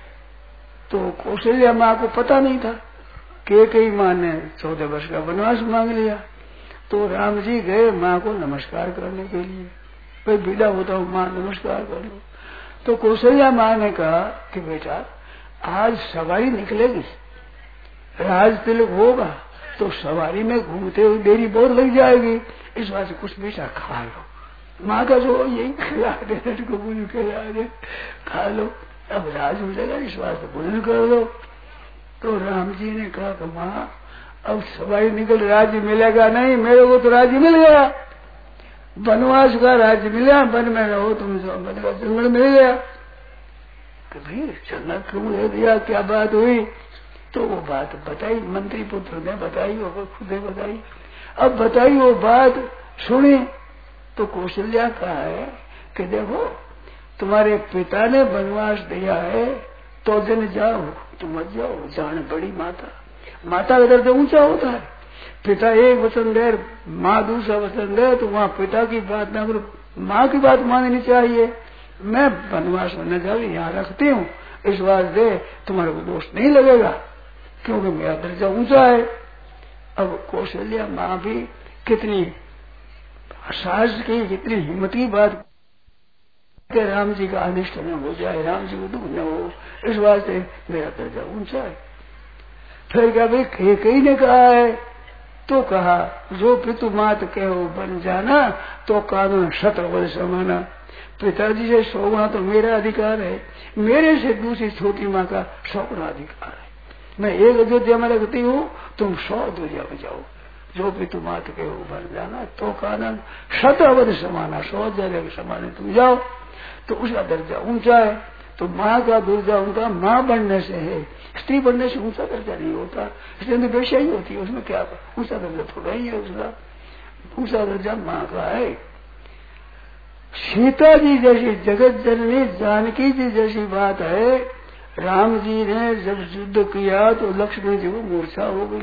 तो कौशल्या माँ को पता नहीं था कि कई माँ ने 14 वर्ष का वनवास मांग लिया। तो राम जी गए माँ को नमस्कार करने के लिए, भाई विदा होता हूँ माँ नमस्कार कर लो। तो कौशल्या माँ ने कहा कि बेटा आज सवारी निकलेगी, राज तिलक होगा, तो सवारी में घूमते हुए देरी बहुत लग जाएगी, इस बात से कुछ बेटा खा लो। माँ का जो यही खिला दे, खिला दे, खा लो, अब राज मिलेगा, इस बात से भोजन कर लो। तो राम जी ने कहा कि माँ अब सवारी निकल, राज्य मिलेगा नहीं, मेरे को तो राज्य मिल गया, वनवास का राज्य मिला, वन में रहो तुम, जंगल मिल गया। कि भाई जंगल क्यों ले दिया, क्या बात हुई? तो वो बात बताई, मंत्री पुत्र ने बताई, वो खुद ने बताई। अब बताई वो बात सुनी तो कौशल्या कहा है कि देखो तुम्हारे पिता ने वनवास दिया है तो जन जाओ, तुम मत जाओ, जान बड़ी माता, माता का दर्जा ऊंचा होता है। पिता एक वचन दे, माँ दूसरा वचन दे, तो वहाँ पिता की बात ना करो, माँ की बात माननी चाहिए। मैं वनवास में न जाऊँ, यहाँ रखती हूँ, इस बात से तुम्हारे को दोष नहीं लगेगा, क्योंकि मेरा दर्जा ऊंचा है। अब कौशल्या माँ भी कितनी साहस की, कितनी हिम्मत की बात कि राम जी का अनिष्ट न हो जाए, राम जी को दुख न हो, इस बात से मेरा दर्जा ऊंचा है। फिर क्या भाई कई ने कहा है, तो कहा जो पितु मात कहो बन जाना, तो कानून 17 वर्ष समाना। पिताजी से 100 गुना तो मेरा अधिकार है, मेरे से दूसरी छोटी माँ का 100 गुना अधिकार है। मैं एक अयोध्या में रखती हूँ, तुम 100 अयोध्या में जाओ। जो पितु मात कहो बन जाना, तो कानून 17 वर्ष समाना, 100 जगह के समान तुम जाओ। तो उसका दर्जा ऊंचा है। तो माँ का दर्जा उनका माँ बनने से है, स्त्री बनने से ऊंचा दर्जा नहीं होता। इसलिए तो बेशा ही होती है, उसमें क्या ऊंचा दर्जा थोड़ा ही है, उसका ऊंचा दर्जा माँ का है। सीता जी जैसी जगत जननी जानकी जी जैसी बात है। राम जी ने जब युद्ध किया तो लक्ष्मण जी को मूर्छा हो गई,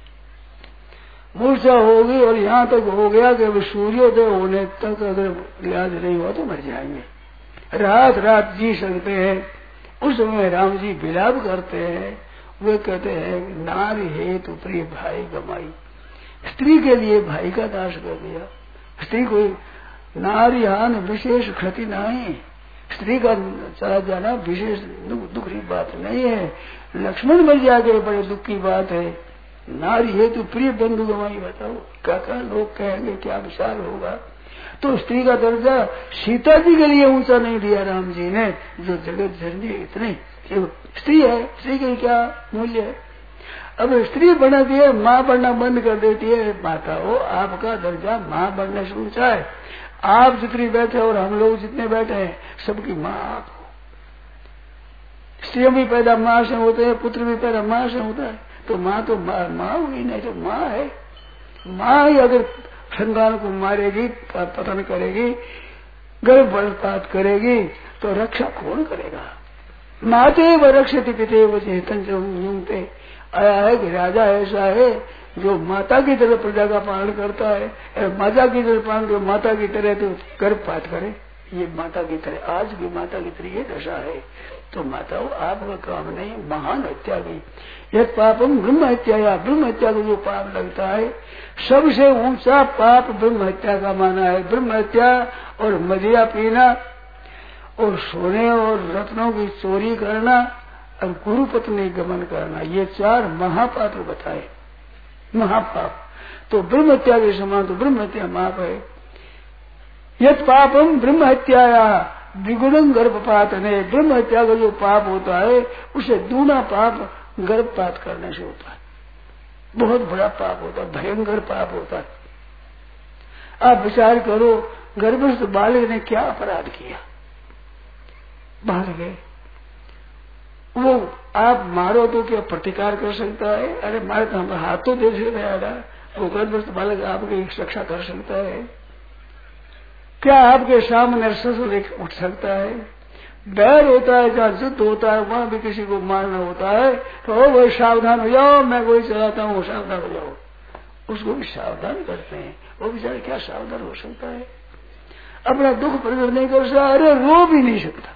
मूर्छा हो गई, और यहाँ तक हो गया कि अब सूर्योदय होने तक अगर इलाज नहीं हुआ तो मर जाएंगे, रात रात जी सकते हैं। उस समय राम जी विलाप करते हैं, वे कहते हैं नारी हेतु प्रिय भाई गमाई, स्त्री के लिए भाई का नाश कर दिया। स्त्री कोई नारिहान विशेष क्षति नहीं, स्त्री का चला जाना विशेष दुख की बात नहीं है। लक्ष्मण मर जाके बड़े दुख की बात है। नारी हेतु प्रिय बंधु गमाई, बताओ क्या क्या लोग कहेंगे, क्या विचार होगा। तो स्त्री का दर्जा सीता जी के लिए ऊंचा नहीं दिया राम जी ने, जो जगत जननी इतनी स्त्री है, स्त्री के क्या मूल्य है। अब स्त्री बना दिए, माँ बनना बंद कर देती है। माता हो, आपका दर्जा माँ बनने से ऊंचा है। आप जितनी बैठे और हम लोग जितने बैठे हैं, सबकी माँ आप हो। स्त्री भी पैदा माँ से होते हैं, पुत्र भी पैदा माँ से होता है। तो माँ तो माँ हुई, नहीं तो माँ है। माँ ही अगर संतान को मारेगी, पतन करेगी, गर्भपात करेगी, तो रक्षा कौन करेगा। माते व रक्षति पिते व चेतन यूंगते। आया है कि राजा ऐसा है जो माता की तरह प्रजा का पालन करता है, माता की तरह पालन कर, माता की तरह तो गर्भपात करे, ये माता की तरह, आज भी माता की तरह ये दशा है। तो माताओं आपका काम नहीं, महान हत्या की, यह पापम ब्रह्म हत्या, या ब्रह्म हत्या को जो पाप लगता है, सबसे ऊंचा पाप ब्रह्म हत्या का माना है। ब्रह्म हत्या और मदिरा पीना और सोने और रत्नों की चोरी करना और गुरु पत्नी गमन करना, ये 4 महापाप बताए, महापाप। तो ब्रह्म हत्या के समान तो ब्रह्म हत्या माप है। यद पापम ब्रह्म हत्याया द्विगुणं गर्भपात ने, ब्रह्म हत्या का जो पाप होता है उसे दूना पाप गर्भपात करने से होता है। बहुत बड़ा पाप होता है, भयंकर पाप होता है। आप विचार करो, गर्भस्थ बालक ने क्या अपराध किया, बालक वो आप मारो तो क्या प्रतिकार कर सकता है? अरे मारे तो हम हाथ तो दे सकता है, वो गर्भस्थ बालक आपकी रक्षा कर सकता है क्या? आपके सामने उठ सकता है? बैर होता है, जहाँ युद्ध होता है, वहां भी किसी को मारना होता है तो वही सावधान हो जाओ, मैं वही चलाता हूँ, सावधान हो जाओ। उसको भी सावधान करते हैं। वो बेचारा क्या सावधान हो सकता है? अपना दुख प्रकट नहीं कर सकता, अरे रो भी नहीं सकता।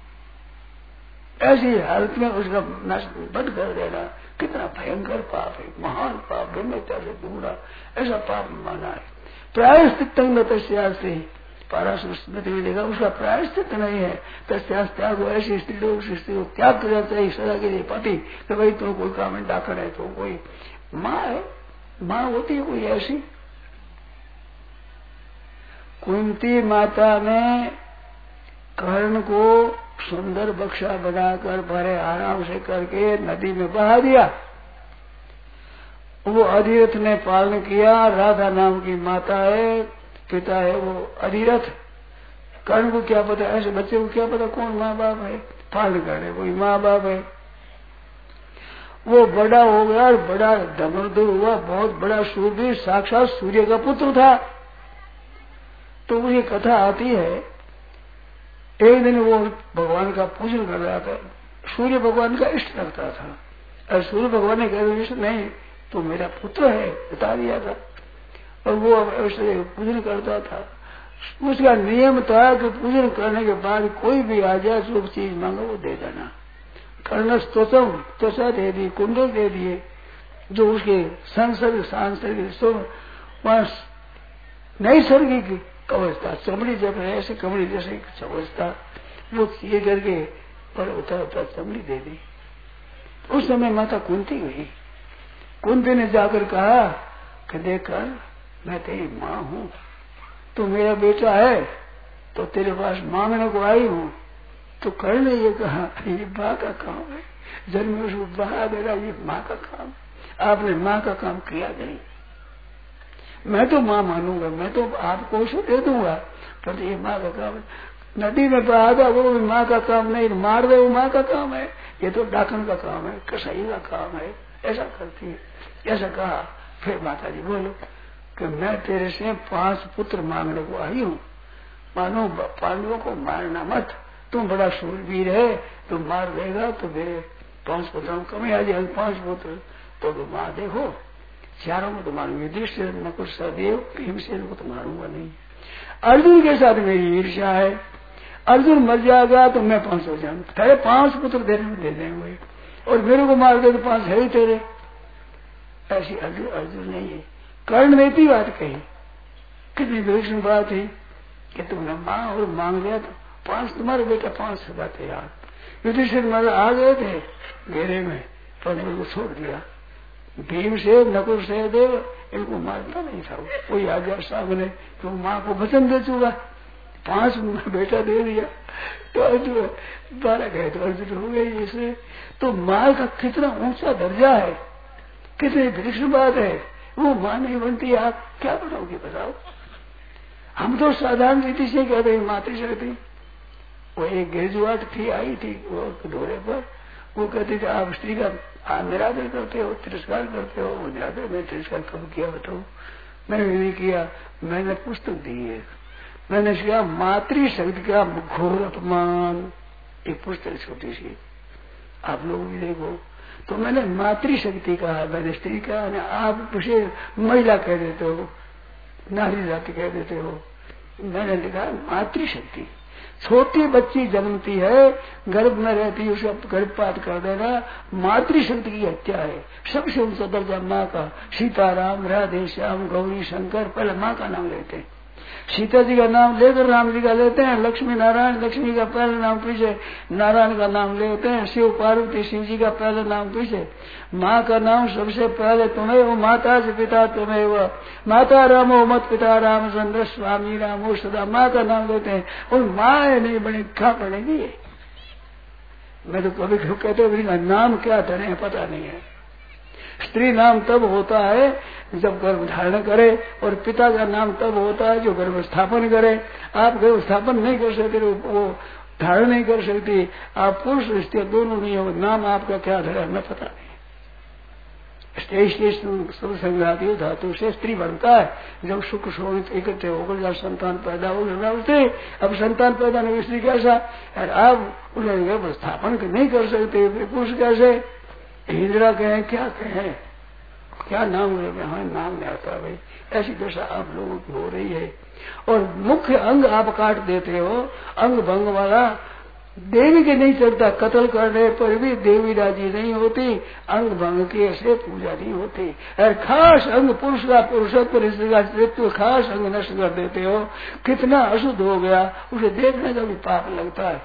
ऐसी हालत में उसका नष्ट बंद कर देना कितना भयंकर पाप है, महान पाप, ब्रह्मत्या से दूरा ऐसा पाप माना है। प्रायश्चित तस्यास्ते पाराशुर स्मृति में देखा, उसका प्रायश्चित नहीं है। तस्यास त्याग हो, ऐसी स्त्री को त्याग करना चाहिए सदा के लिए पति कि भाई तुम कोई काम में डाकर है, तो कोई माँ है, माँ होती है कोई ऐसी। कुंती माता ने कर्ण को सुंदर बक्सा बनाकर बड़े आराम से करके नदी में बहा दिया। वो अधिरथ ने पालन किया। राधा नाम की माता है, पिता है वो अधिरथ। कर्ण को क्या पता, ऐसे बच्चे को क्या पता कौन माँ बाप है, पालन करने कोई माँ बाप है। वो बड़ा हो गया और बड़ा धनुर्धर हुआ, बहुत बड़ा शूरवीर, साक्षात सूर्य का पुत्र था। तो ये कथा आती है, एक दिन वो भगवान का पूजन कर रहा था, सूर्य भगवान का इष्ट रखता था, और सूर्य भगवान ने कहा नहीं तो मेरा पुत्र है, बता दिया था। और वो पूजन करता था। उसका नियम था कि पूजन करने के बाद कोई भी आ जाए, जो चीज मांगो वो दे देना। कर्ण स्तोत्रम त्वचा दे दी, कुंडल दे दिए, जो उसके सांसर्गिक सांसर्गिक वहां नैसर्गिक कवच था, चमड़ी जब ऐसे कमड़ी जैसे कवच था, वो ये करके पर उतर चमड़ी दे दी। उस समय माता कुंती गई। कुंती ने जाकर कहा कि देखकर मैं तेरी माँ हूँ, तू मेरा बेटा है तो तेरे पास मांगने को आई हूँ। तो कर्ण ने ये कहा ये माँ का काम है, जन्म उसको बहा देगा, ये माँ का काम, आपने माँ का काम किया नहीं। मैं तो माँ मानूंगा, मैं तो आपको उसे दे दूंगा, पर ये माँ का काम है। नदी में बहा दो वो भी माँ का काम नहीं, मार दे वो माँ का काम है, ये तो डाकन का काम है, कसाई का काम है, ऐसा करती है। ऐसा कहा। फिर माता जी बोलो कि मैं तेरे से 5 पुत्र मांगने को आई हूँ, मानो पांडवों को मारना मत, तुम बड़ा शूरवीर है, तुम मार देगा तो मेरे 5 पुत्रों में कमी आ जाएगी। 5 पुत्र तो माँ देखो, चारों में तो मारूंगी, युधिष्ठिर, नकुल, सहदेव, भीमसेन को तो मारूंगा नहीं। अर्जुन के साथ मेरी ईर्ष्या है, अर्जुन मर जाएगा तो मैं 5 हो जाऊंगा, तेरे 5 पुत्र दे देंगे, और मेरे को मार दे तो 5 है ही तेरे। ऐसी अर्जुन नहीं है। कर्ण ने इतनी बात कही, कितनी विलक्षण बात है कि तुमने माँ और मांग लिया तो 5 तुम्हारे बेटा 5 सदा थे यार। युधिष्ठिर महाराज आ गए थे घेरे में, पर मेरे को छोड़ दिया। भीम से नकुल सहदेव इनको मारता नहीं था, कोई आ गया सामने तो माँ को वचन दे चुका, 5 बेटा दे दिया तो अर्जुन 12 गए तो अर्जुन हो गए। इसे तो माँ का कितना ऊंचा दर्जा है, कितनी विलक्षण बात है, वो माँ नहीं बनती, आप क्या बनाओगे बताओ। हम तो साधारण रीति से कहते हैं मातृशक्ति। वो एक ग्रेजुएट थी, आई थी वो दौरे पर, वो कहती थी आप स्त्री का निरादर करते हो, तिरस्कार करते हो। वो निरादर मैं तिरस्कार कब किया बताओ, मैंने नहीं किया। मैंने पुस्तक दी है, मैंने कहा मातृशक्ति का घोर अपमान, एक पुस्तक छोटी सी, आप लोग भी देखो। तो मैंने मातृशक्ति कहा, मैंने स्त्री कहा, आप उसे महिला कह देते हो, नारी जाति कह देते हो। मैंने लिखा मातृशक्ति, छोटी बच्ची जन्मती है, गर्भ में रहती है, उसे गर्भपात कर देना मातृशक्ति की हत्या है। सबसे ऊंचा दर्जा माँ का। सीताराम, राधे श्याम, गौरी शंकर, पहले माँ का नाम लेते हैं। सीता जी का नाम लेकर राम जी का लेते हैं, लक्ष्मी नारायण, लक्ष्मी का पहले नाम पीछे नारायण का नाम लेते हैं, शिव पार्वती, शिव जी का पहले नाम पीछे। माँ का नाम सबसे पहले तुम्हें वो, माता से पिता तुम्हें वो, माता रामो मत पिता रामचंद्र स्वामी रामो सदा, माँ का नाम लेते हैं। और माँ नहीं बनी कहाँ पड़ेगी ये। मैं तो कभी कहते हो नाम क्या धरे पता नहीं है। स्त्री नाम तब होता है जब गर्भ धारण करे, और पिता का नाम तब होता है जो गर्भ स्थापन करे। आप गर्भ स्थापन नहीं कर सकते, वो धारण नहीं कर सकती, आप पुरुष स्त्री दोनों नहीं हो, नाम आपका क्या धरा हमें पता नहीं। सब संघाती धातु से स्त्री बनता है। जब सुख शोभित इकट्ठे होकर जब संतान पैदा हो जाते, अब संतान पैदा नहीं स्त्री कैसा, और आप उन्हें स्थापन नहीं कर सकते, पुरुष कैसे, हिजड़ा कहें क्या कहें, क्या नाम है, हमें नाम नहीं आता भाई। ऐसी दशा आप लोगों की हो रही है। और मुख्य अंग आप काट देते हो, अंग भंग वाला देवी के नहीं चलता, कत्ल करने पर भी देवी राजी नहीं होती, अंग भंग के से पूजा नहीं होती। और खास अंग पुरुष का पुरुषत्व का खास अंग नष्ट कर देते हो, कितना अशुद्ध हो गया, उसे देखने का भी पाप लगता है।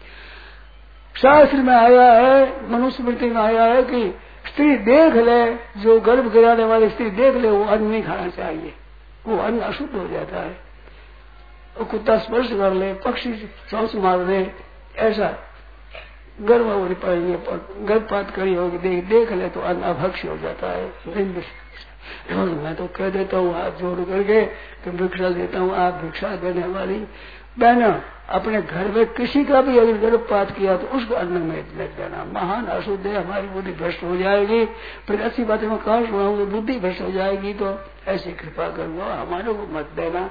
शास्त्र में आया है, मनुस्मृति में आया है कि स्त्री देख ले, जो गर्भ गिराने वाली स्त्री देख ले, वो अन्न नहीं खाना चाहिए, वो अन्न अशुद्ध हो जाता है। वो कुत्ता स्पर्श कर ले, पक्षी चौंस मार दे, ऐसा गर्भवती पाएंगे, गर्भपात करी होगी, देख ले तो अन्न अभक्ष्य हो जाता है। मैं तो कह देता हूँ हाथ जोड़ करके कि भिक्षा देता हूँ, आप भिक्षा देने वाली बहना अपने घर में किसी का भी अगर गर्भपात किया तो उसको अन्न में लग देना, महान अशुद्ध है, हमारी बुद्धि भ्रष्ट हो जाएगी। फिर अच्छी बातें मैं कहा सुनाऊंगी, बुद्धि भ्रष्ट हो जाएगी, तो ऐसी कृपा करो, हमारे को मत देना।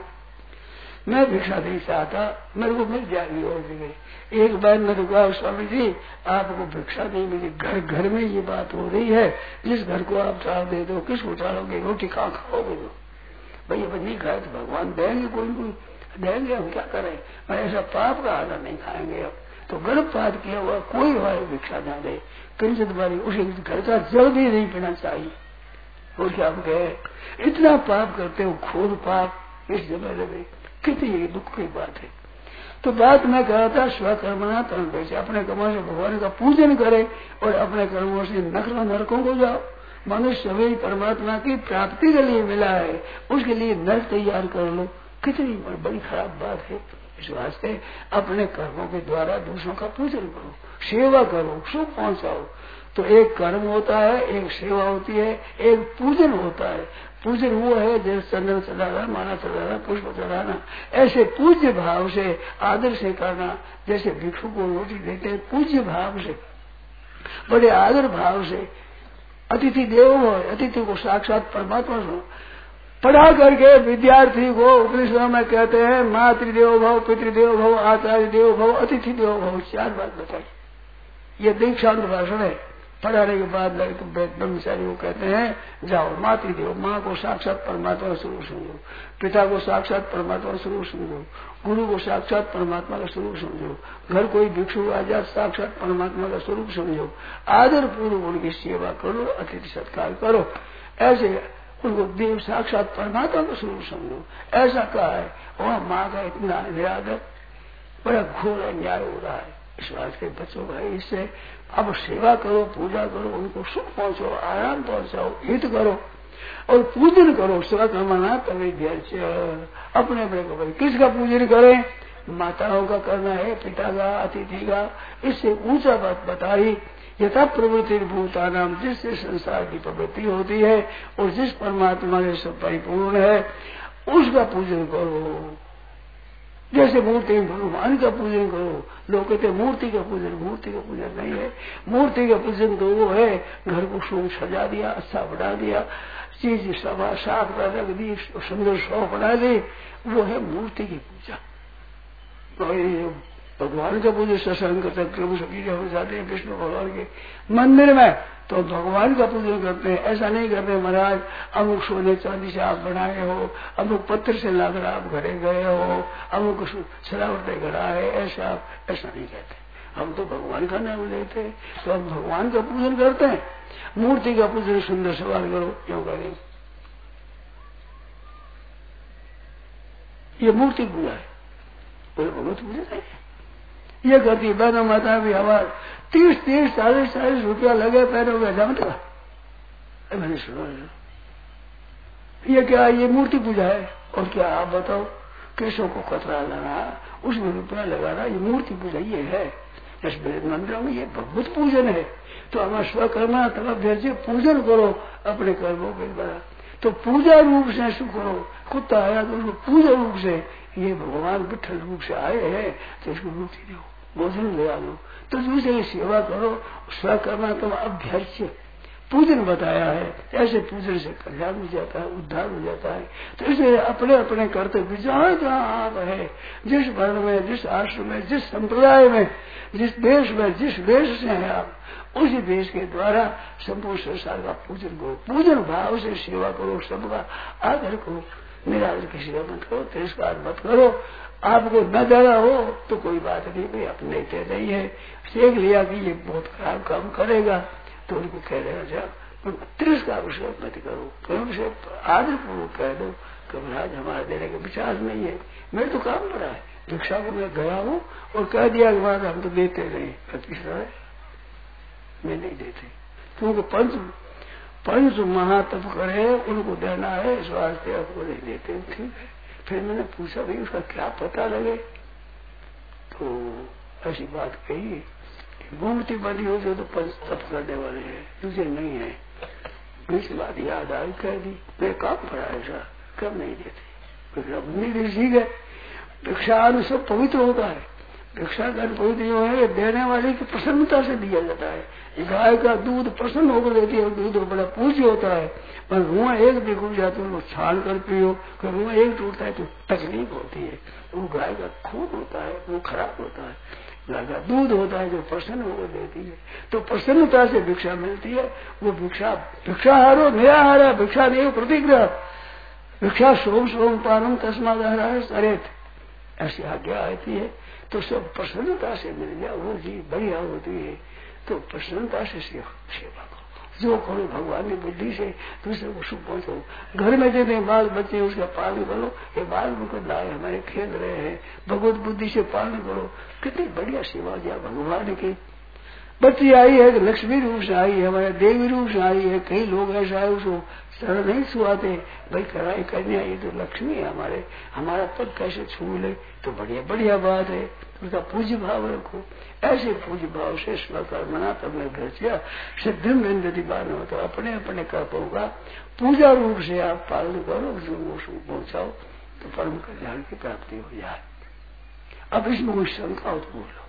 मैं भिक्षा नहीं चाहता, मेरे को मिल जाएगी और जगह। एक बार मैंने कहा स्वामी जी आपको भिक्षा नहीं मिली, घर घर में ये बात हो रही है, जिस घर को आप चाल दे दो, किसको चालोगे, रोटी कहाँ खाओगे? भैया नहीं खाए तो भगवान देंगे, कोई देंगे, हम क्या करें, मैं ऐसा पाप का आदर नहीं खाएंगे। अब तो गर्भपात किया हुआ कोई हमारी भिक्षा न दे, किंचित बारी उसे घर का जल भी नहीं पीना चाहिए। और क्या हम कहे, इतना पाप करते हो, खुद पाप इस जमाने में, कितनी दुख की बात है। तो बात मैं कह रहा था, स्वकर्मणा कर्म से, अपने कर्मों से भगवान का पूजन करे और अपने कर्मों से नरकों को जाओ। मनुष्य सभी परमात्मा की प्राप्ति के लिए मिला है, उसके लिए नरक तैयार कर लो, कितनी बड़ी खराब बात है। इस वास्ते अपने कर्मों के द्वारा दूसरों का पूजन करो, सेवा करो, सुख पहुंचाओ। तो एक कर्म होता है, एक सेवा होती है, एक पूजन होता है। पूजन वो है जैसे चंदन चढ़ाना, माला चढ़ाना, पुष्प चढ़ाना, ऐसे पूज्य भाव से आदर से करना। जैसे भिक्षु को रोटी देते हैं पूज्य भाव से, बड़े आदर भाव से। अतिथि देवो है, अतिथि को साक्षात परमात्मा से पढ़ा करके विद्यार्थी को उपनिषदों में कहते हैं मातृदेवो भव, पितृदेवो भव, आचार्य देवो भव, अतिथि देवो भव, 4 बात बताई। ये दीक्षांत भाषण है। पढ़ाने के बाद लगे तो ब्रह्मचारी को कहते हैं जाओ मातृदेव, माँ को साक्षात परमात्मा स्वरूप समझो, पिता को साक्षात परमात्मा स्वरूप समझो, गुरु को साक्षात परमात्मा का स्वरूप समझो, घर कोई भिक्षु आजाद साक्षात परमात्मा का स्वरूप समझो, आदर पूर्व उनकी सेवा करो, अतिथि सत्कार करो, ऐसे उनको देव साक्षात परमात्मा का स्वरूप समझो। ऐसा कहा है। वहाँ माँ का इतना निरादर, बड़ा घोर अन्याय हो रहा है। इस बात के बच्चों भाई, इससे अब सेवा करो, पूजा करो, उनको सुख पहुंचो, आराम पहुंचाओ, हित करो और पूजन करो। सेवा करना तभी अपने अपने को भाई किसका पूजन करें, माताओं का करना है, पिता का, अतिथि का। इससे ऊंचा बात बताई, यथा प्रवृत्ति भूतानाम, जिससे संसार की प्रवृत्ति होती है और जिस परमात्मा से सब परिपूर्ण है उसका पूजन करो। जैसे मूर्ति भगवान का पूजन करो। लोग कहते मूर्ति का पूजन, मूर्ति का पूजन नहीं है। मूर्ति का पूजन तो वो है घर को खूब सजा दिया, अच्छा बना दिया, चीज सभा साफ रख दी, सुंदर शो बना दी, वो है मूर्ति की पूजा। तो भगवान का पूजन सत्संग चक्र हो जाते हैं विष्णु भगवान के मंदिर में, तो भगवान का पूजन करते हैं। ऐसा नहीं करते महाराज अमुक सोने चांदी से आप बनाए हो, अमुक पत्थर से लाकर आप घरे गए हो, अमुक सजावटें घड़ा है, ऐसा नहीं कहते। हम तो भगवान का नाम लेते, तो हम भगवान का पूजन करते हैं। मूर्ति का पूजन सुंदर सवाल करो, क्यों करें? ये मूर्ति पूजा है, बोले भगवत पूजा है। ये करती बहनों माता भी हमारे 30-30, 40-40 रुपया लगे पैरों में जमत का। मैंने सुना ये क्या, ये मूर्ति पूजा है। और क्या आप बताओ, केशों को कतरा लाना, उसमें रुपया लगाना, ये मूर्ति पूजा ये है। इस मंदिरों में ये भगवत पूजन है। तो हमें स्वकर्मा तब पूजन करो अपने कर्मों के द्वारा। तो पूजा रूप से सुख करो। कुत्ता आया तो उसको पूजा रूप से, ये भगवान विठल रूप से आए हैं तो इसको मूर्ति दो, भोजन ले दो, तो दूसरे की सेवा करो। स्वकर्मा तुम अभ्यर्च्य, पूजन बताया है। ऐसे पूजन से कल्याण हो जाता है, उद्धार हो जाता है। तो इसलिए अपने अपने कर्तव्य जहाँ जहाँ आप है, जिस वर्ण में, जिस आश्रम में, जिस संप्रदाय में, जिस देश में, जिस वेश से है आप, उसी वेश के द्वारा संपूर्ण संसार का पूजन करो, पूजन भाव से सेवा करो, सबका आदर करो, निरादर की सेवा मत करो, तिरस्कार मत करो। आपको न देना हो तो कोई बात नहीं, भाई अपने दे रही है, सीख लिया कि ये बहुत खराब काम करेगा तो उनको कह देना जाओ, तिरस्कार उसे मत करो, कहीं उसे आदर पूर्वक कह दो कि महाराज हमारा देने का विचार नहीं है, मेरे तो काम पड़ा है, भिक्षा को मैं गया हूँ और कह दिया कि महाराज हम तो देते नहीं, प्रतिष्ठा है मैं नहीं देते, क्योंकि पंच महातप करे उनको देना है, इस वास्ते आपको नहीं देते। ठीक है, फिर मैंने पूछा भाई उसका क्या पता लगे, तो ऐसी बात कही कि गोमती बंदी हो तो पंच तप करने वाले हैं, तुझे नहीं है। दूसरी बात याद आई, कह दी मेरे काम पड़ा ऐसा, कब नहीं देते ठीक है। भिक्षा सब पवित्र होता है, भिक्षा का पवित्र जो है देने वाले की प्रसन्नता से दिया जाता है। गाय का दूध प्रसन्न होकर देती है, दूध बड़ा पूज्य होता है, पर रुआ एक भी घुल जाती है छान कर पियो, रुआ एक टूटता है तो तकलीफ होती है। वो गाय का खून होता है, वो खराब होता है, गाय का दूध होता है जो प्रसन्न होकर देती है, तो प्रसन्नता से भिक्षा मिलती है। वो भिक्षाहारो निराहार है, भिक्षा नहीं प्रतिग्रह, भिक्षा सोम सोम पानम तस्मादाहार है सरेत, ऐसी आज्ञा आती है। तो सब प्रसन्नता से मिल गया, वो जी बढ़िया होती है, तो प्रसन्नता से सेवा करो, जो करो भगवान की बुद्धि से दूसरे को सुख पहुंचो। घर में जितने बाल बच्चे उसका पालन करो, ये बाल मुकुट लाए हमारे खेल रहे हैं, भगवत बुद्धि से पालन करो, कितनी बढ़िया सेवा दिया भगवान की। बच्ची आई है, लक्ष्मी रूप से आई है, हमारे देवी रूप से आई है, कई लोग ऐसा है उसको शरण नहीं छुआते, भाई कढ़ाई करनी आई तो लक्ष्मी है हमारे, हमारा पद कैसे छू ले, तो बढ़िया बढ़िया बात है, उसका पूज्य भाव रखो। ऐसे पूज्य भाव से स्वकर्मणा तब निर्भर सिद्धि में यदि बार हो, तो अपने अपने कर्तव्यों का पूजा रूप से आप पालन करो, उसको सुख पहुंचाओ, तो परम कल्याण की प्राप्ति हो जाए। अब इसमें कोई शंका उत्पन्न हो,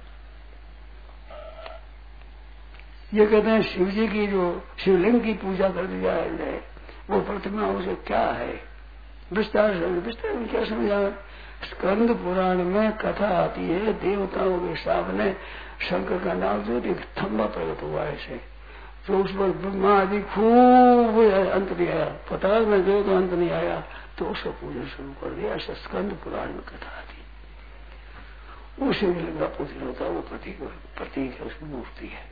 ये कहते हैं शिव जी की जो शिवलिंग की पूजा कर दी जाए, वो प्रतिमाओं से क्या है, विस्तार में क्या समझा। स्कंद पुराण में कथा आती है, देवताओं के सामने शंकर का नाम जो एक थम्बा प्रकट हुआ ऐसे, तो उस पर ब्रह्मा आदि खूब अंत नहीं आया, पताल में गए तो अंत नहीं आया, तो उसका पूजन शुरू कर दिया। ऐसा स्कंद पुराण में कथा आती है, वो शिवलिंग का पूजन होता है, वो प्रतीक है, उसकी मूर्ति है।